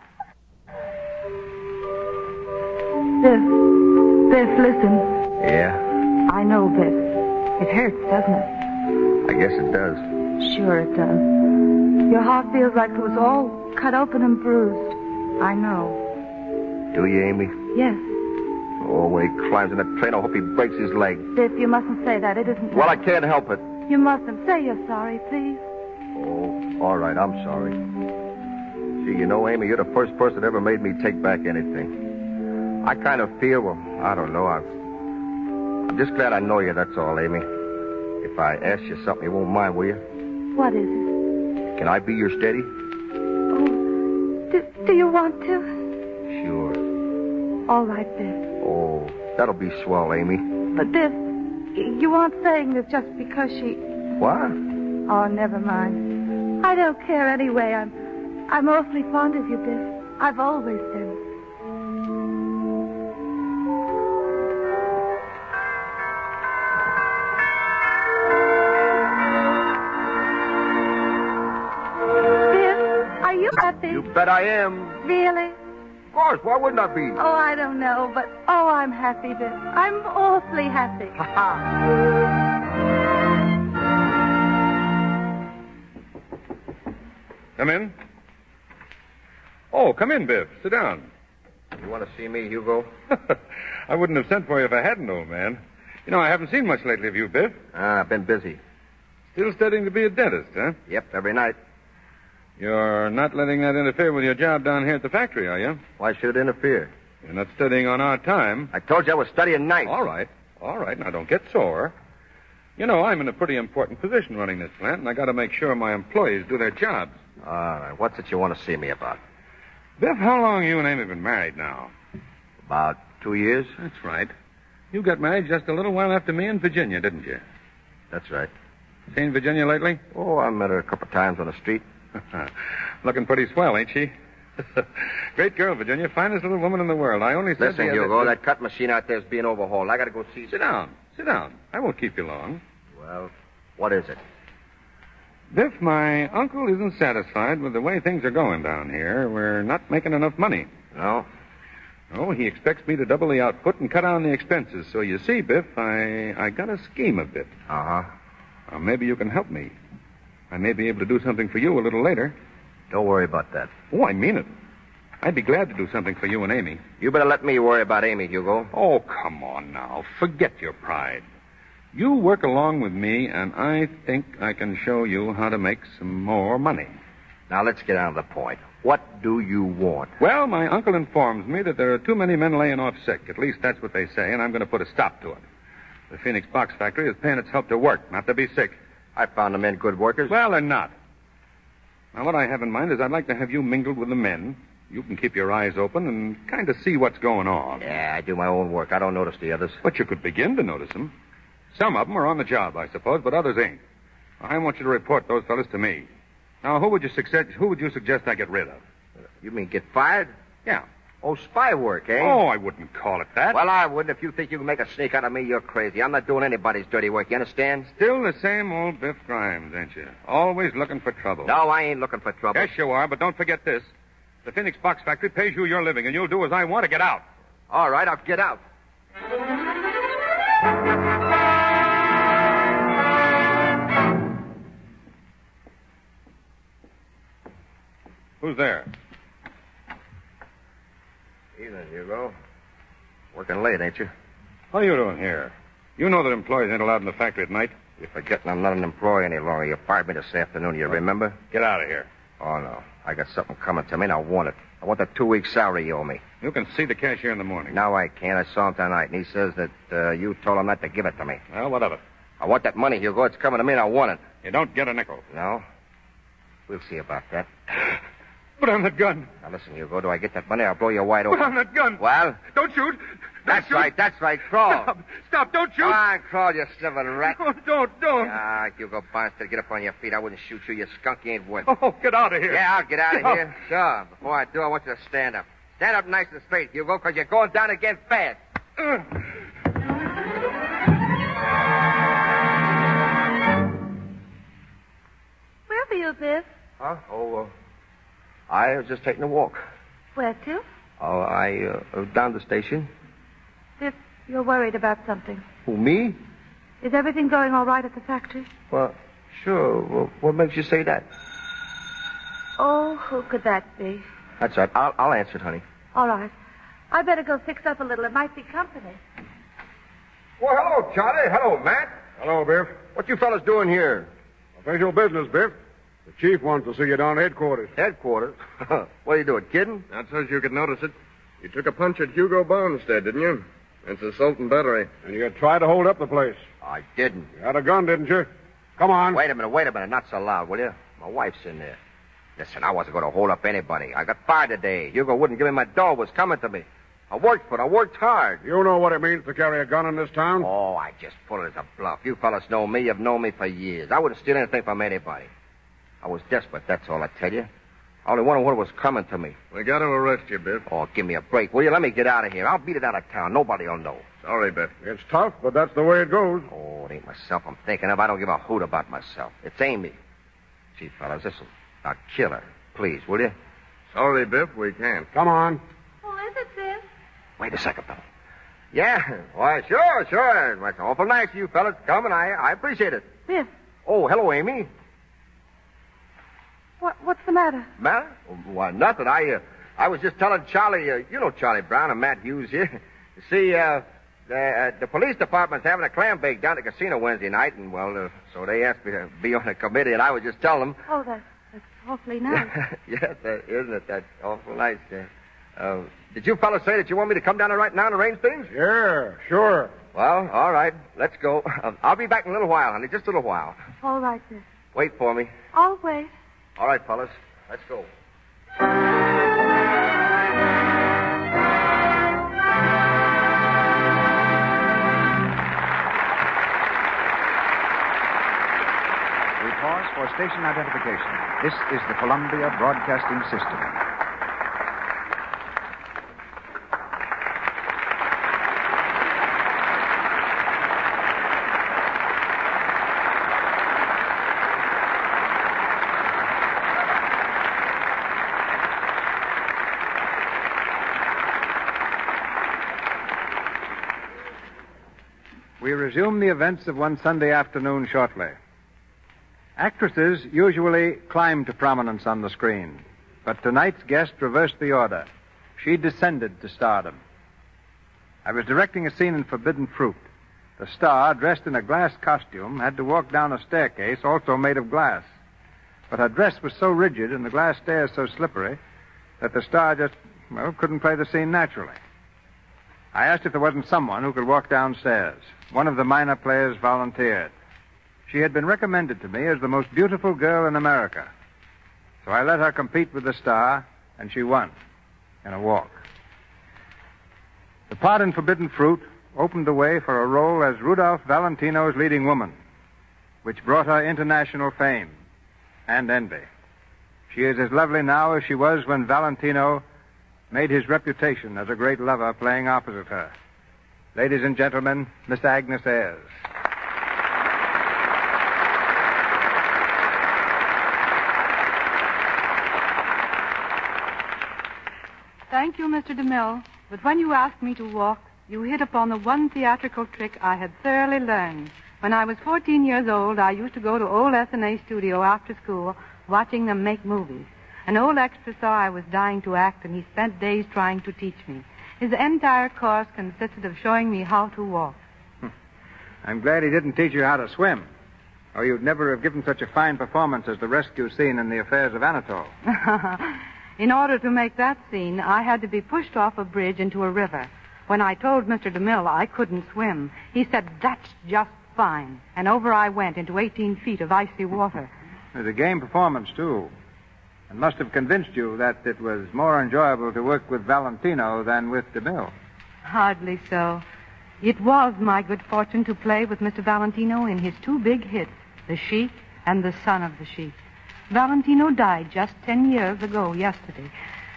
Biff. Biff, listen. Yeah? I know, Biff. It hurts, doesn't it? I guess it does. Sure it does. Your heart feels like it was all cut open and bruised. I know. Do you, Amy? Yes. Oh, when he climbs in that train, I hope he breaks his leg. Biff, you mustn't say that. It isn't... Well, I can't help it. You mustn't. Say you're sorry, please. Oh, all right, I'm sorry. See, you know, Amy, you're the first person that ever made me take back anything. I kind of feel, well, I don't know, I'm... I'm just glad I know you, that's all, Amy. If I ask you something, you won't mind, will you? What is it? Can I be your steady? Oh, do, do you want to? Sure. All right, Biff. Oh, that'll be swell, Amy. But, Biff, you aren't saying this just because she... What? Oh, never mind. I don't care anyway. I'm, I'm awfully fond of you, Biff. I've always been. Happy? You bet I am. Really? Of course. Why wouldn't I be? Oh, I don't know, but oh, I'm happy, Biff. I'm awfully happy. Come in. Oh, come in, Biff. Sit down. You want to see me, Hugo? I wouldn't have sent for you if I hadn't, old man. You know, I haven't seen much lately of you, Biff. Ah, I've been busy. Still studying to be a dentist, huh? Yep, every night. You're not letting that interfere with your job down here at the factory, are you? Why should it interfere? You're not studying on our time. I told you I was studying nights. All right. All right. Now, don't get sore. You know, I'm in a pretty important position running this plant, and I got to make sure my employees do their jobs. All right. What's it you want to see me about? Biff, how long you and Amy been married now? About two years. That's right. You got married just a little while after me in Virginia, didn't you? That's right. Seen Virginia lately? Oh, I met her a couple of times on the street. Looking pretty swell, ain't she? Great girl, Virginia. Finest little woman in the world. I only said... Listen, Hugo, that... that cut machine out there is being overhauled. I got to go see... Sit down. Sit down. I won't keep you long. Well, what is it? Biff, my uncle isn't satisfied with the way things are going down here. We're not making enough money. No? No, he expects me to double the output and cut down the expenses. So you see, Biff, I, I got a scheme a bit. Uh-huh. Well, maybe you can help me. I may be able to do something for you a little later. Don't worry about that. Oh, I mean it. I'd be glad to do something for you and Amy. You better let me worry about Amy, Hugo. Oh, come on now. Forget your pride. You work along with me, and I think I can show you how to make some more money. Now, let's get on to the point. What do you want? Well, my uncle informs me that there are too many men laying off sick. At least that's what they say, and I'm going to put a stop to it. The Phoenix Box Factory is paying its help to work, not to be sick. I found the men good workers. Well, they're not. Now, what I have in mind is I'd like to have you mingled with the men. You can keep your eyes open and kind of see what's going on. Yeah, I do my own work. I don't notice the others. But you could begin to notice them. Some of them are on the job, I suppose, but others ain't. I want you to report those fellas to me. Now, who would you suggest, who would you suggest I get rid of? You mean get fired? Yeah. Oh, spy work, eh? Oh, I wouldn't call it that. Well, I wouldn't. If you think you can make a sneak out of me, you're crazy. I'm not doing anybody's dirty work, you understand? Still the same old Biff Grimes, ain't you? Always looking for trouble. No, I ain't looking for trouble. Yes, you are, but don't forget this. The Phoenix Box Factory pays you your living, and you'll do as I want to get out. All right, I'll get out. Who's there? Evening, Hugo. Working late, ain't you? What are you doing here? You know that employees ain't allowed in the factory at night. You're forgetting I'm not an employee any longer. You fired me this afternoon, you remember? Get out of here. Oh, no. I got something coming to me, and I want it. I want that two-week salary you owe me. You can see the cashier in the morning. No, I can't. I saw him tonight, and he says that uh, you told him not to give it to me. Well, what of it? I want that money, Hugo. It's coming to me, and I want it. You don't get a nickel. No? We'll see about that. Put on that gun. Now, listen, Hugo. Do I get that money, I'll blow you wide open. Put on that gun. Well? Don't shoot. That's shoot. right. That's right. Crawl. Stop. Stop. Don't shoot. Come on, crawl, you sniveling rat. Oh, don't, don't. Ah, Hugo Bonstead, get up on your feet. I wouldn't shoot you. You skunk. You ain't worth it. Oh, get out of here. Yeah, I'll get out of Get here. Sure. Before I do, I want you to stand up. Stand up nice and straight, Hugo, because you're going down again fast. Uh. Where were you, Biff? Huh? Oh, uh, I was just taking a walk. Where to? Oh, I, uh, uh, down the station. Biff, you're worried about something. Who, me? Is everything going all right at the factory? Well, sure. Well, what makes you say that? Oh, who could that be? That's right. I'll, I'll answer it, honey. All right. I better go fix up a little. It might be company. Well, hello, Charlie. Hello, Matt. Hello, Biff. What you fellas doing here? Official business, Biff. The chief wants to see you down at headquarters. Headquarters? What are you doing, kidding? Not so you could notice it. You took a punch at Hugo Bonstead, didn't you? It's assault and battery. And you tried to hold up the place. I didn't. You had a gun, didn't you? Come on. Wait a minute, wait a minute. Not so loud, will you? My wife's in there. Listen, I wasn't going to hold up anybody. I got fired today. Hugo wouldn't give me my dough. Was coming to me. I worked for it. I worked hard. You know what it means to carry a gun in this town? Oh, I just put it as a bluff. You fellas know me. You've known me for years. I wouldn't steal anything from anybody. I was desperate, that's all I tell you. I only wondered what was coming to me. We got to arrest you, Biff. Oh, give me a break, will you? Let me get out of here. I'll beat it out of town. Nobody will know. Sorry, Biff. It's tough, but that's the way it goes. Oh, it ain't myself I'm thinking of. I don't give a hoot about myself. It's Amy. Gee, fellas, listen. Now, kill her. Please, will you? Sorry, Biff, we can't. Come on. Who is it, Biff? Wait a second, fella. Yeah, why, sure, sure. It's awful nice of you fellas to come, and I, I appreciate it. Biff, Oh, hello, Amy. what, what's the matter? Matter? Why, nothing. I, uh, I was just telling Charlie, uh, you know Charlie Brown and Matt Hughes here. You see, uh, the, uh, the police department's having a clam bake down at the casino Wednesday night, and, well, uh, so they asked me to be on the committee, and I was just telling them. Oh, that's, that's awfully nice. Yes, uh, isn't it? That's awful nice. Uh, uh, did you fellas say that you want me to come down there right now and arrange things? Yeah, sure. Well, all right. Let's go. I'll be back in a little while, honey. Just a little while. All right, Biff. Wait for me. I'll wait. All right, fellas. Let's go. We pause for station identification. This is the Columbia Broadcasting System. We resume the events of one Sunday afternoon shortly. Actresses usually climb to prominence on the screen, but tonight's guest reversed the order. She descended to stardom. I was directing a scene in Forbidden Fruit. The star, dressed in a glass costume, had to walk down a staircase also made of glass. But her dress was so rigid and the glass stairs so slippery that the star just, well, couldn't play the scene naturally. I asked if there wasn't someone who could walk downstairs. One of the minor players volunteered. She had been recommended to me as the most beautiful girl in America. So I let her compete with the star, and she won in a walk. The part in Forbidden Fruit opened the way for a role as Rudolph Valentino's leading woman, which brought her international fame and envy. She is as lovely now as she was when Valentino made his reputation as a great lover playing opposite her. Ladies and gentlemen, Miss Agnes Ayres. Thank you, Mister DeMille. But when you asked me to walk, you hit upon the one theatrical trick I had thoroughly learned. When I was fourteen years old, I used to go to old S and A studio after school, watching them make movies. An old extra saw I was dying to act, and he spent days trying to teach me. His entire course consisted of showing me how to walk. I'm glad he didn't teach you how to swim. or you'd never have given such a fine performance as the rescue scene in The Affairs of Anatole. In order to make that scene, I had to be pushed off a bridge into a river. When I told Mister DeMille I couldn't swim, he said, "That's just fine." And over I went into eighteen feet of icy water. It was a game performance, too. And must have convinced you that it was more enjoyable to work with Valentino than with DeMille. Hardly so. It was my good fortune to play with Mister Valentino in his two big hits, The Sheik and The Son of the Sheik. Valentino died just ten years ago yesterday.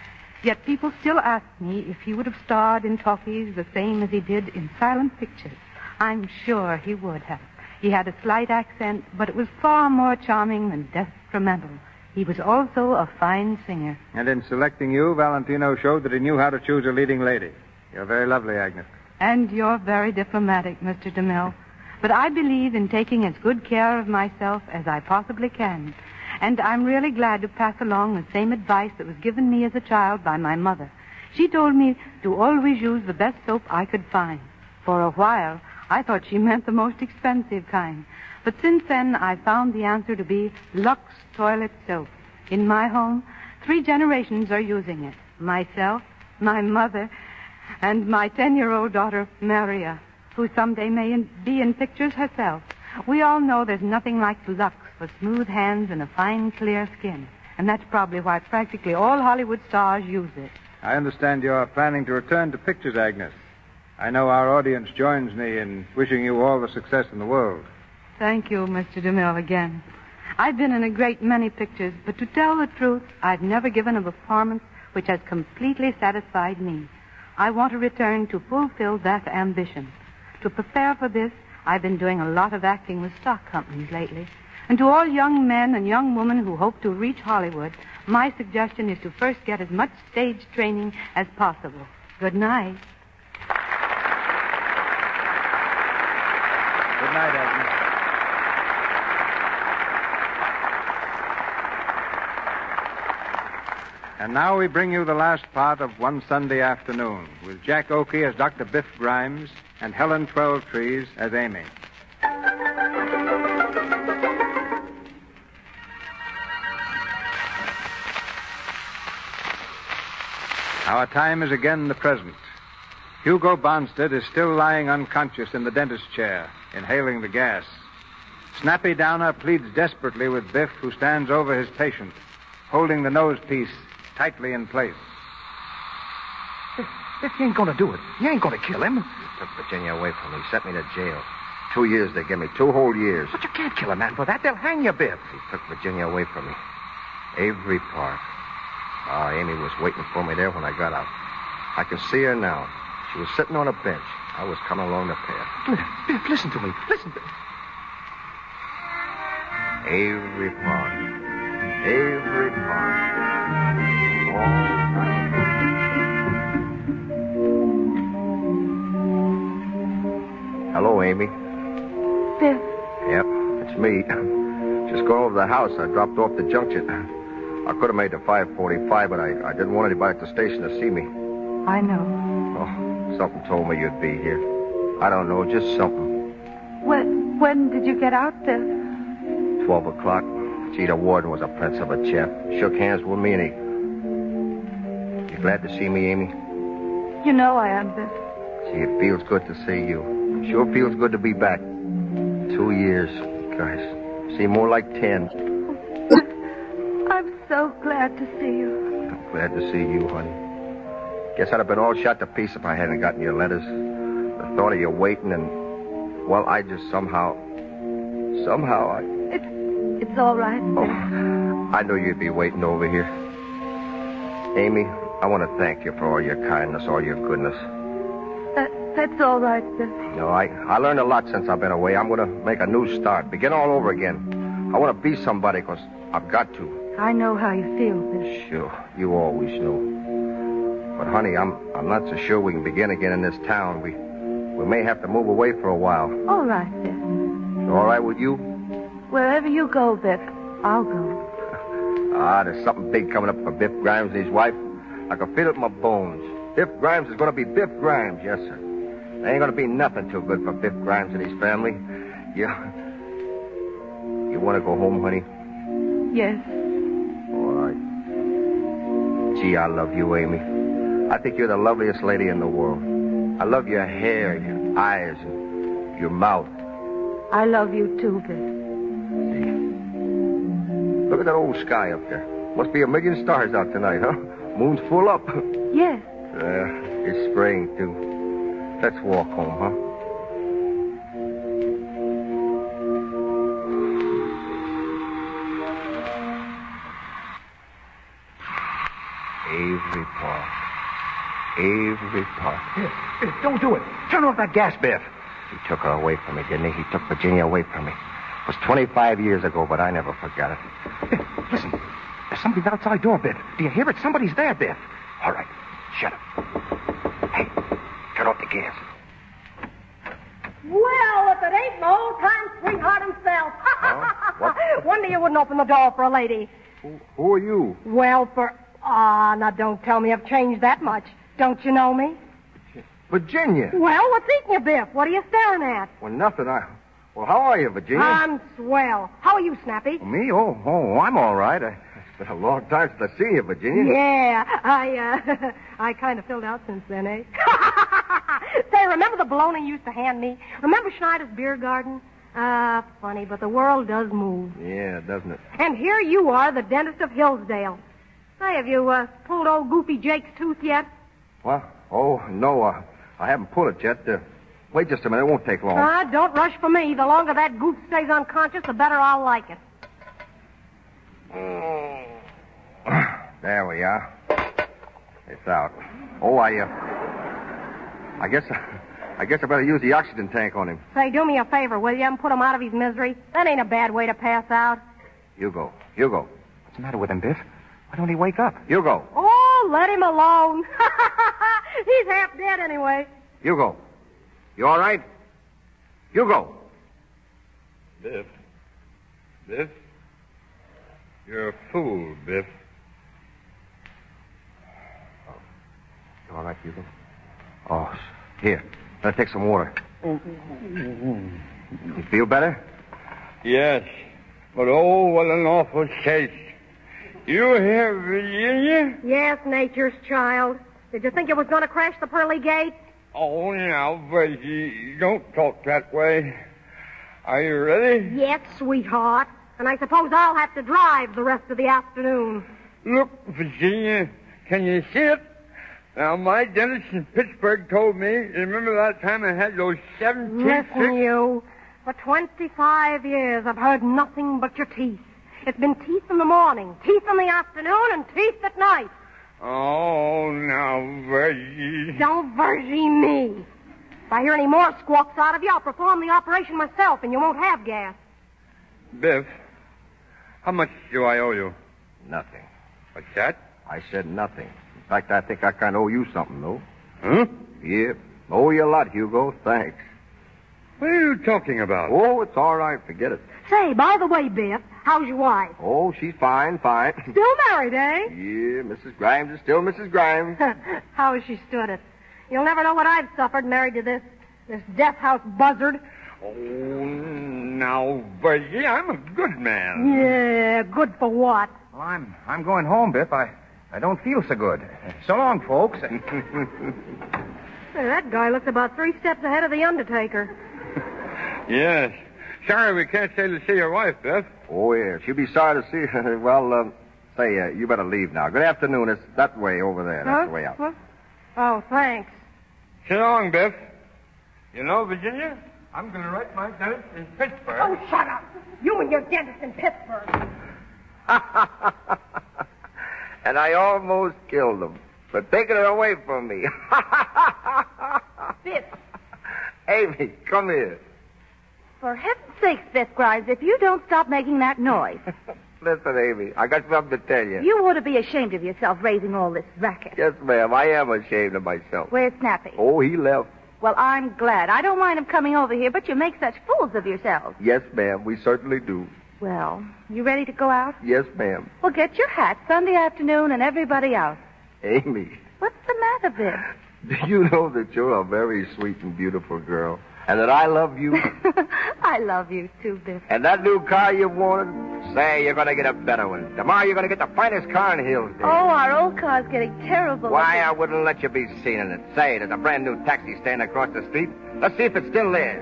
Yet people still ask me if he would have starred in talkies the same as he did in silent pictures. I'm sure he would have. He had a slight accent, but it was far more charming than detrimental. He was also a fine singer. And in selecting you, Valentino showed that he knew how to choose a leading lady. You're very lovely, Agnes. And you're very diplomatic, Mister DeMille. But I believe in taking as good care of myself as I possibly can. And I'm really glad to pass along the same advice that was given me as a child by my mother. She told me to always use the best soap I could find. For a while, I thought she meant the most expensive kind. But since then, I found the answer to be Lux Toilet Soap. In my home, three generations are using it. Myself, my mother, and my ten-year-old daughter, Maria, who someday may in- be in pictures herself. We all know there's nothing like Lux for smooth hands and a fine, clear skin. And that's probably why practically all Hollywood stars use it. I understand you're planning to return to pictures, Agnes. I know our audience joins me in wishing you all the success in the world. Thank you, Mister DeMille, again. I've been in a great many pictures, but to tell the truth, I've never given a performance which has completely satisfied me. I want to return to fulfill that ambition. To prepare for this, I've been doing a lot of acting with stock companies lately. And to all young men and young women who hope to reach Hollywood, my suggestion is to first get as much stage training as possible. Good night. Good night, Agnes. And now we bring you the last part of One Sunday Afternoon, with Jack Oakey as Doctor Biff Grimes and Helen Twelvetrees as Amy. Our time is again the present. Hugo Bonstead is still lying unconscious in the dentist's chair, inhaling the gas. Snappy Downer pleads desperately with Biff, who stands over his patient, holding the nose piece tightly in place. Biff, Biff, you ain't gonna do it. You ain't gonna kill him. He took Virginia away from me, sent me to jail. Two years they give me, two whole years. But you can't kill a man for that. They'll hang you, Biff. He took Virginia away from me. Avery Park. Ah, Amy was waiting for me there when I got out. I can see her now. She was sitting on a bench. I was coming along the path. Biff, Biff, listen to me. Listen to me. Avery Park. Avery Park. All right. Hello, Amy. Biff. Yep, it's me. Just going over the house. I dropped off the junction. I could have made the five forty-five, but I, I didn't want anybody at the station to see me. I know. Oh, something told me you'd be here. I don't know, just something. When, when did you get out, Biff? Twelve o'clock. Gee, the warden was a prince of a chap. Shook hands with me, and he... You glad to see me, Amy? You know I am, Biff. Gee, it feels good to see you. Sure feels good to be back. Two years. Gosh, seem more like ten. I'm so glad to see you. I'm glad to see you, honey. Guess I'd have been all shot to pieces if I hadn't gotten your letters. The thought of you waiting and... Well, I just somehow... Somehow I... It's, it's all right, Biff. Oh, I knew you'd be waiting over here. Amy, I want to thank you for all your kindness, all your goodness. That, that's all right, Biff. No, I, I learned a lot since I've been away. I'm going to make a new start, begin all over again. I want to be somebody because I've got to. I know how you feel, Biff. Sure, you always know. But, honey, I'm I'm not so sure we can begin again in this town. We we may have to move away for a while. All right, Biff. All right with you? Wherever you go, Biff, I'll go. Ah, there's something big coming up for Biff Grimes and his wife. I can feel it in my bones. Biff Grimes is going to be Biff Grimes, yes, sir. There ain't going to be nothing too good for Biff Grimes and his family. You, You want to go home, honey? Yes. All right. Gee, I love you, Amy. I think you're the loveliest lady in the world. I love your hair, your eyes, and your mouth. I love you too, Biff. Look at that old sky up there. Must be a million stars out tonight, huh? Moon's full up. Yes. Uh, it's spring, too. Let's walk home, huh? Avery Park. Avery Park. Biff, Biff, don't do it. Turn off that gas, Biff. He took her away from me, didn't he? He took Virginia away from me. It was twenty-five years ago, but I never forgot it. Biff, listen. There's somebody at the outside door, Biff. Do you hear it? Somebody's there, Biff. All right. Shut up. Hey, turn off the gas. Well, if it ain't my old-time sweetheart himself. Huh? What? Wonder you wouldn't open the door for a lady. Who, who are you? Well, for... Ah, now don't tell me I've changed that much. Don't you know me? Virginia. Well, what's eating you, Biff? What are you staring at? Well, nothing. I... Well, how are you, Virginia? I'm swell. How are you, Snappy? Me? Oh, oh, I'm all right. I, it's been a long time since I've seen you, Virginia. Yeah, I, uh, I kind of filled out since then, eh? Say, remember the bologna you used to hand me? Remember Schneider's Beer Garden? Ah, uh, funny, but the world does move. Yeah, doesn't it? And here you are, the dentist of Hillsdale. Say, have you, uh, pulled old Goofy Jake's tooth yet? What? Oh, no, uh, I haven't pulled it yet. Uh, wait just a minute. It won't take long. Ah, uh, don't rush for me. The longer that goof stays unconscious, the better I'll like it. There we are. It's out. Oh, I, uh, I guess, I guess I better use the oxygen tank on him. Say, do me a favor, will you, and put him out of his misery? That ain't a bad way to pass out. Hugo. Hugo. What's the matter with him, Biff? Why don't he wake up? Hugo. Oh, let him alone. He's half dead anyway. Hugo. You all right? Hugo. Biff. Biff. You're a fool, Biff. You all right, Hugo? Oh, here. Let's take some water. You feel better? Yes. But oh, what an awful case. You here, Virginia? Yes, nature's child. Did you think it was going to crash the pearly gate? Oh, now, Virgie, don't talk that way. Are you ready? Yes, sweetheart. And I suppose I'll have to drive the rest of the afternoon. Look, Virginia, can you see it? Now, my dentist in Pittsburgh told me, remember that time I had those seven teeth? Listen, you. For twenty-five years, I've heard nothing but your teeth. It's been teeth in the morning, teeth in the afternoon, and teeth at night. Oh, now, Virgie. Don't Virgie me. If I hear any more squawks out of you, I'll perform the operation myself, and you won't have gas. Biff, how much do I owe you? Nothing. What's that? I said nothing. In fact, I think I kind of owe you something, though. Huh? Yeah. Owe you a lot, Hugo. Thanks. What are you talking about? Oh, it's all right. Forget it. Say, by the way, Biff, how's your wife? Oh, she's fine, fine. Still married, eh? Yeah, Missus Grimes is still Missus Grimes. How has she stood it? You'll never know what I've suffered married to this, this death house buzzard. Oh, now, Virgie, I'm a good man. Yeah, good for what? Well, I'm I'm going home, Biff. I, I don't feel so good. So long, folks. Hey, that guy looks about three steps ahead of the Undertaker. Yes. Sorry we can't stay to see your wife, Biff. Oh, yeah. She'll be sorry to see her. Well, uh, say, uh, you better leave now. Good afternoon. It's that way over there. That's huh? the way out. What? Oh, thanks. So long, Biff. You know, Virginia, I'm going to write my dentist in Pittsburgh. Oh, shut up. You and your dentist in Pittsburgh. And I almost killed him for taking it away from me. Biff. Amy, come here. For heaven's sakes, Biff Grimes, if you don't stop making that noise. Listen, Amy, I got something to tell you. You ought to be ashamed of yourself raising all this racket. Yes, ma'am, I am ashamed of myself. Where's Snappy? Oh, he left. Well, I'm glad. I don't mind him coming over here, but you make such fools of yourselves. Yes, ma'am, we certainly do. Well, you ready to go out? Yes, ma'am. Well, get your hat, Sunday afternoon, and everybody out. Amy. What's the matter, Biff? Do you know that you're a very sweet and beautiful girl? And that I love you. I love you too, Biff. And that new car you wanted, say, you're going to get a better one. Tomorrow you're going to get the finest car in Hillsdale. Oh, our old car's getting terrible. Why, I wouldn't let you be seen in it. Say, there's a brand new taxi stand across the street. Let's see if it's still there.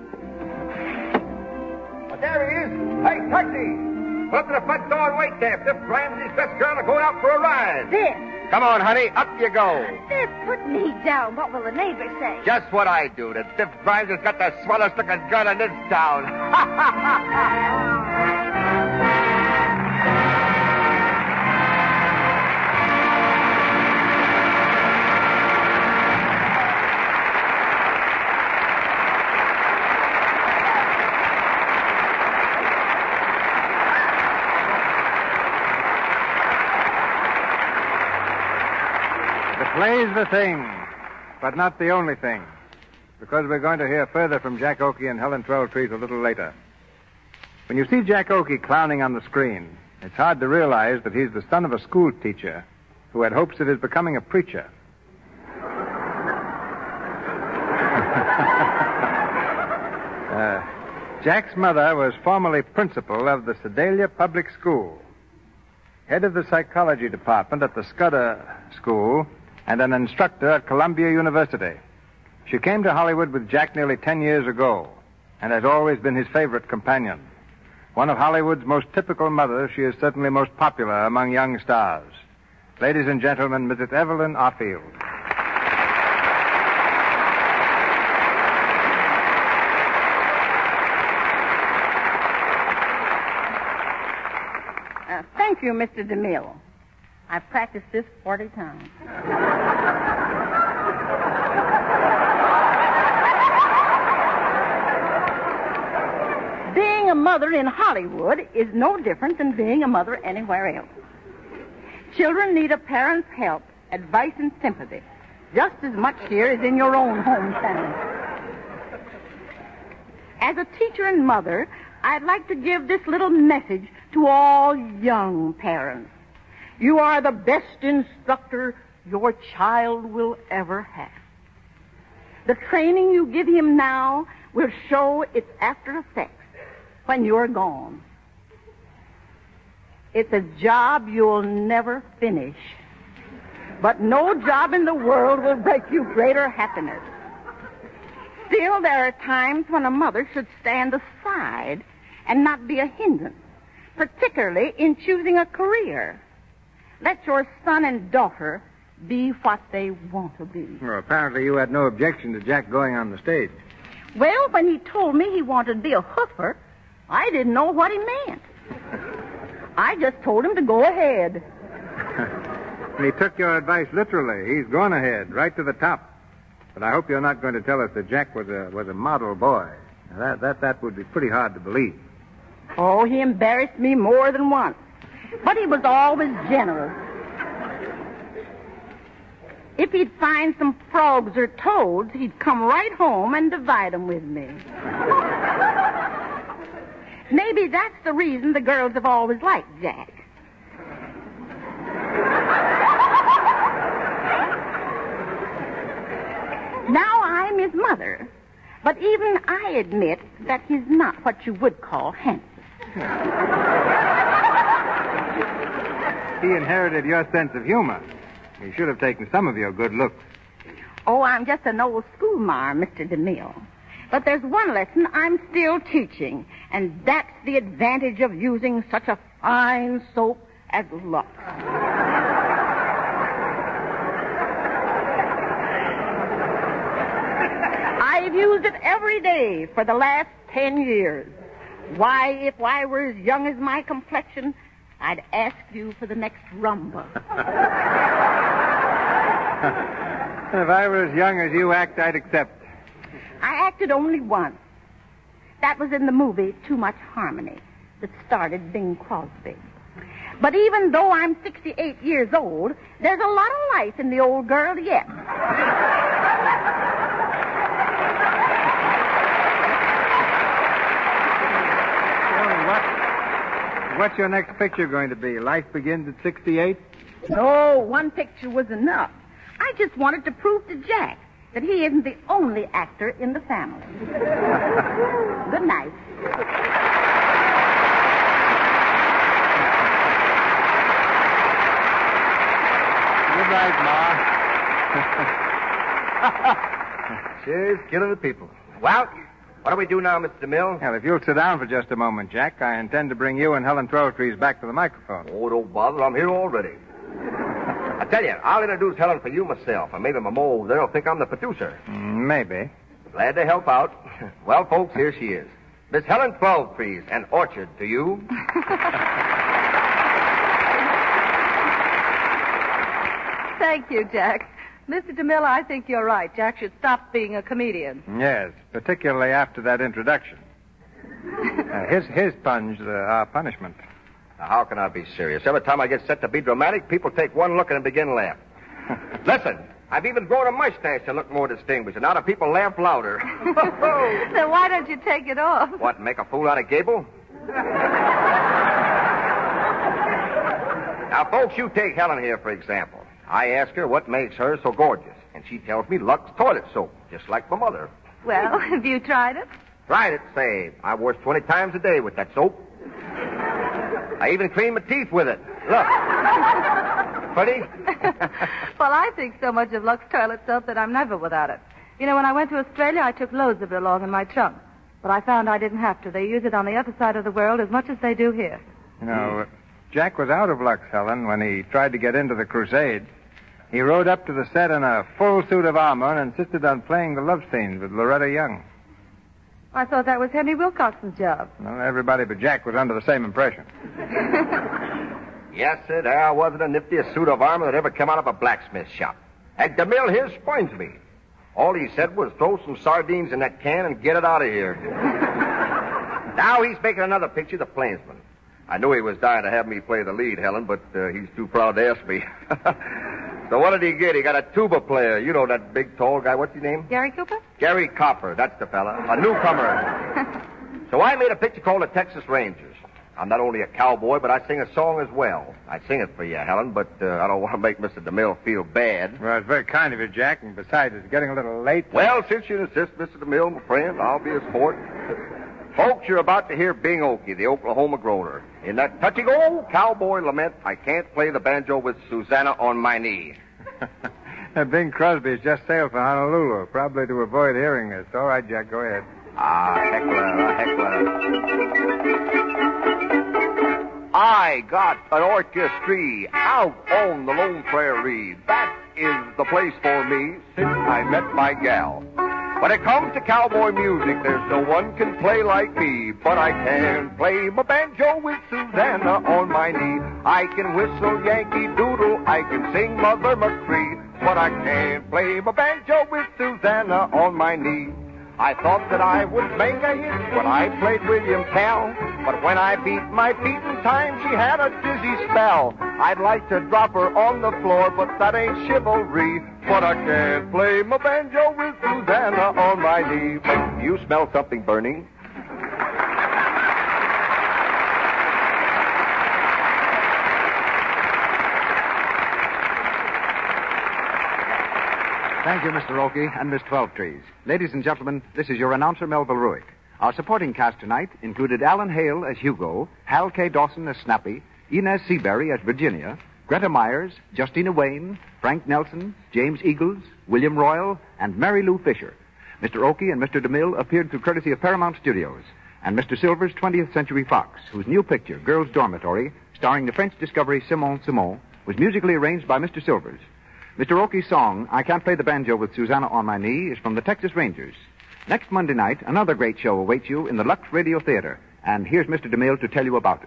But there he is. Hey, taxi! Pull up to the front door and wait there. Biff Grimes and his best girl are going out for a ride. Biff. Come on, honey. Up you go. Biff, put me down. What will the neighbors say? Just what I do. That Biff Grimes has got the swellest looking girl in this town. Play's the thing, but not the only thing, because we're going to hear further from Jack Oakey and Helen Twelvetrees a little later. When you see Jack Oakey clowning on the screen, it's hard to realize that he's the son of a school teacher who had hopes of his becoming a preacher. uh, Jack's mother was formerly principal of the Sedalia Public School, head of the psychology department at the Scudder School, and an instructor at Columbia University. She came to Hollywood with Jack nearly ten years ago and has always been his favorite companion. One of Hollywood's most typical mothers, she is certainly most popular among young stars. Ladies and gentlemen, Missus Evelyn Arfield. Uh, thank you, Mister DeMille. I've practiced this forty times. Being a mother in Hollywood is no different than being a mother anywhere else. Children need a parent's help, advice, and sympathy, just as much here as in your own hometown. As a teacher and mother, I'd like to give this little message to all young parents. You are the best instructor your child will ever have. The training you give him now will show its after effects when you're gone. It's a job you'll never finish. But no job in the world will bring you greater happiness. Still, there are times when a mother should stand aside and not be a hindrance, particularly in choosing a career. Let your son and daughter be what they want to be. Well, apparently you had no objection to Jack going on the stage. Well, when he told me he wanted to be a hoofer, I didn't know what he meant. I just told him to go ahead. And he took your advice literally. He's gone ahead, right to the top. But I hope you're not going to tell us that Jack was a was a model boy. Now, that that that would be pretty hard to believe. Oh, he embarrassed me more than once. But he was always generous. If he'd find some frogs or toads, he'd come right home and divide them with me. Maybe that's the reason the girls have always liked Jack. Now I'm his mother, but even I admit that he's not what you would call handsome. He inherited your sense of humor. He should have taken some of your good looks. Oh, I'm just an old schoolmarm, Mister DeMille. But there's one lesson I'm still teaching, and that's the advantage of using such a fine soap as Lux. I've used it every day for the last ten years. Why, if I were as young as my complexion, I'd ask you for the next rumba. If I were as young as you act, I'd accept. I acted only once. That was in the movie Too Much Harmony that starred Bing Crosby. But even though I'm sixty-eight years old, there's a lot of life in the old girl yet. What's your next picture going to be? Life Begins at sixty-eight? No, one picture was enough. I just wanted to prove to Jack that he isn't the only actor in the family. Good night. Good night, Ma. She's killing the people. Well, what do we do now, Mister DeMille? Well, if you'll sit down for just a moment, Jack, I intend to bring you and Helen Twelvetrees back to the microphone. Oh, don't bother. I'm here already. I tell you, I'll introduce Helen for you myself, and maybe my mole there will think I'm the producer. Mm, maybe. Glad to help out. Well, folks, here she is. Miss Helen Twelvetrees, an orchard to you. Thank you, Jack. Mister DeMille, I think you're right. Jack should stop being a comedian. Yes, particularly after that introduction. uh, his his punch, the uh, punishment. Now, how can I be serious? Every time I get set to be dramatic, people take one look and begin laughing. Listen, I've even grown a mustache to look more distinguished, and now the people laugh louder. Then why don't you take it off? What, make a fool out of Gable? Now, folks, you take Helen here, for example. I ask her what makes her so gorgeous, and she tells me Lux toilet soap, just like my mother. Well, have you tried it? Tried it, say. I wash twenty times a day with that soap. I even clean my teeth with it. Look. Pretty? Well, I think so much of Lux toilet soap that I'm never without it. You know, when I went to Australia, I took loads of it along in my trunk. But I found I didn't have to. They use it on the other side of the world as much as they do here. You know, Jack was out of Lux, Helen, when he tried to get into the crusade. He rode up to the set in a full suit of armor and insisted on playing the love scenes with Loretta Young. I thought that was Henry Wilcoxon's job. Well, everybody but Jack was under the same impression. Yes, sir, there wasn't a niftiest suit of armor that ever came out of a blacksmith shop. And DeMille here spoils me. All he said was throw some sardines in that can and get it out of here. Now he's making another picture, The Plainsman. I knew he was dying to have me play the lead, Helen, but uh, he's too proud to ask me. So what did he get? He got a tuba player. You know that big, tall guy. What's his name? Gary Cooper? Gary Copper. That's the fella. A newcomer. So I made a picture called The Texas Rangers. I'm not only a cowboy, but I sing a song as well. I sing it for you, Helen, but uh, I don't want to make Mister DeMille feel bad. Well, it's very kind of you, Jack, and besides, it's getting a little late. Well, since you insist, Mister DeMille, my friend, I'll be a sport. Folks, you're about to hear Bing Okie, the Oklahoma groaner. In that touching old cowboy lament, I can't play the banjo with Susanna on my knee. Bing Crosby's just sailed for Honolulu, probably to avoid hearing this. All right, Jack, go ahead. Ah, heckler, a heckler. I got an orchestra out on the lone prairie. That is the place for me since I met my gal. When it comes to cowboy music, there's no one can play like me. But I can play my banjo with Susanna on my knee. I can whistle Yankee Doodle, I can sing Mother McCree. But I can't play my banjo with Susanna on my knee. I thought that I would make a hit when I played William Tell. But when I beat my beaten time, she had a dizzy spell. I'd like to drop her on the floor, but that ain't chivalry. But I can't play my banjo with Susanna on my knee. Do you smell something burning? Thank you, Mister Okie and Miss Twelvetrees. Ladies and gentlemen, this is your announcer, Melville Ruick. Our supporting cast tonight included Alan Hale as Hugo, Hal K. Dawson as Snappy, Inez Seabury as Virginia, Greta Myers, Justina Wayne, Frank Nelson, James Eagles, William Royal, and Mary Lou Fisher. Mister Okie and Mister DeMille appeared through courtesy of Paramount Studios, and Mister Silver's twentieth Century Fox, whose new picture, Girls' Dormitory, starring the French discovery Simon Simon, was musically arranged by Mister Silvers. Mister Okie's song, I Can't Play the Banjo with Susanna on My Knee, is from the Texas Rangers. Next Monday night, another great show awaits you in the Lux Radio Theater, and here's Mister DeMille to tell you about it.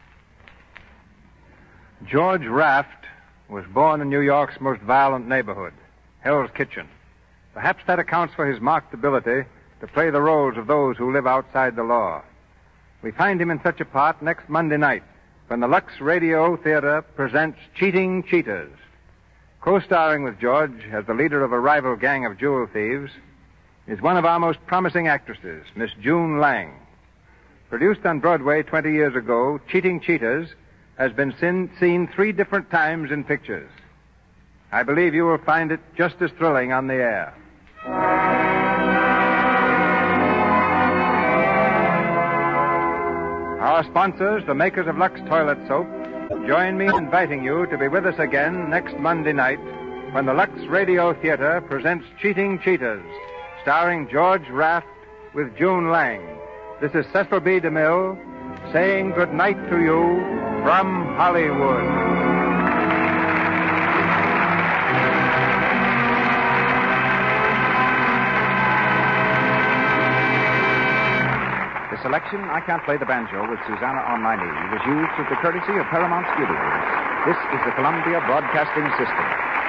George Raft was born in New York's most violent neighborhood, Hell's Kitchen. Perhaps that accounts for his marked ability to play the roles of those who live outside the law. We find him in such a part next Monday night when the Lux Radio Theater presents Cheating Cheaters. Co-starring with George as the leader of a rival gang of jewel thieves is one of our most promising actresses, Miss June Lang. Produced on Broadway twenty years ago, Cheating Cheaters has been seen, seen three different times in pictures. I believe you will find it just as thrilling on the air. Our sponsors, the makers of Lux Toilet Soap, join me in inviting you to be with us again next Monday night when the Lux Radio Theater presents Cheating Cheetahs, starring George Raft with June Lang. This is Cecil B. DeMille saying good night to you from Hollywood. Selection, I Can't Play the Banjo with Susanna on My Knee was used with the courtesy of Paramount Studios. This is the Columbia Broadcasting System.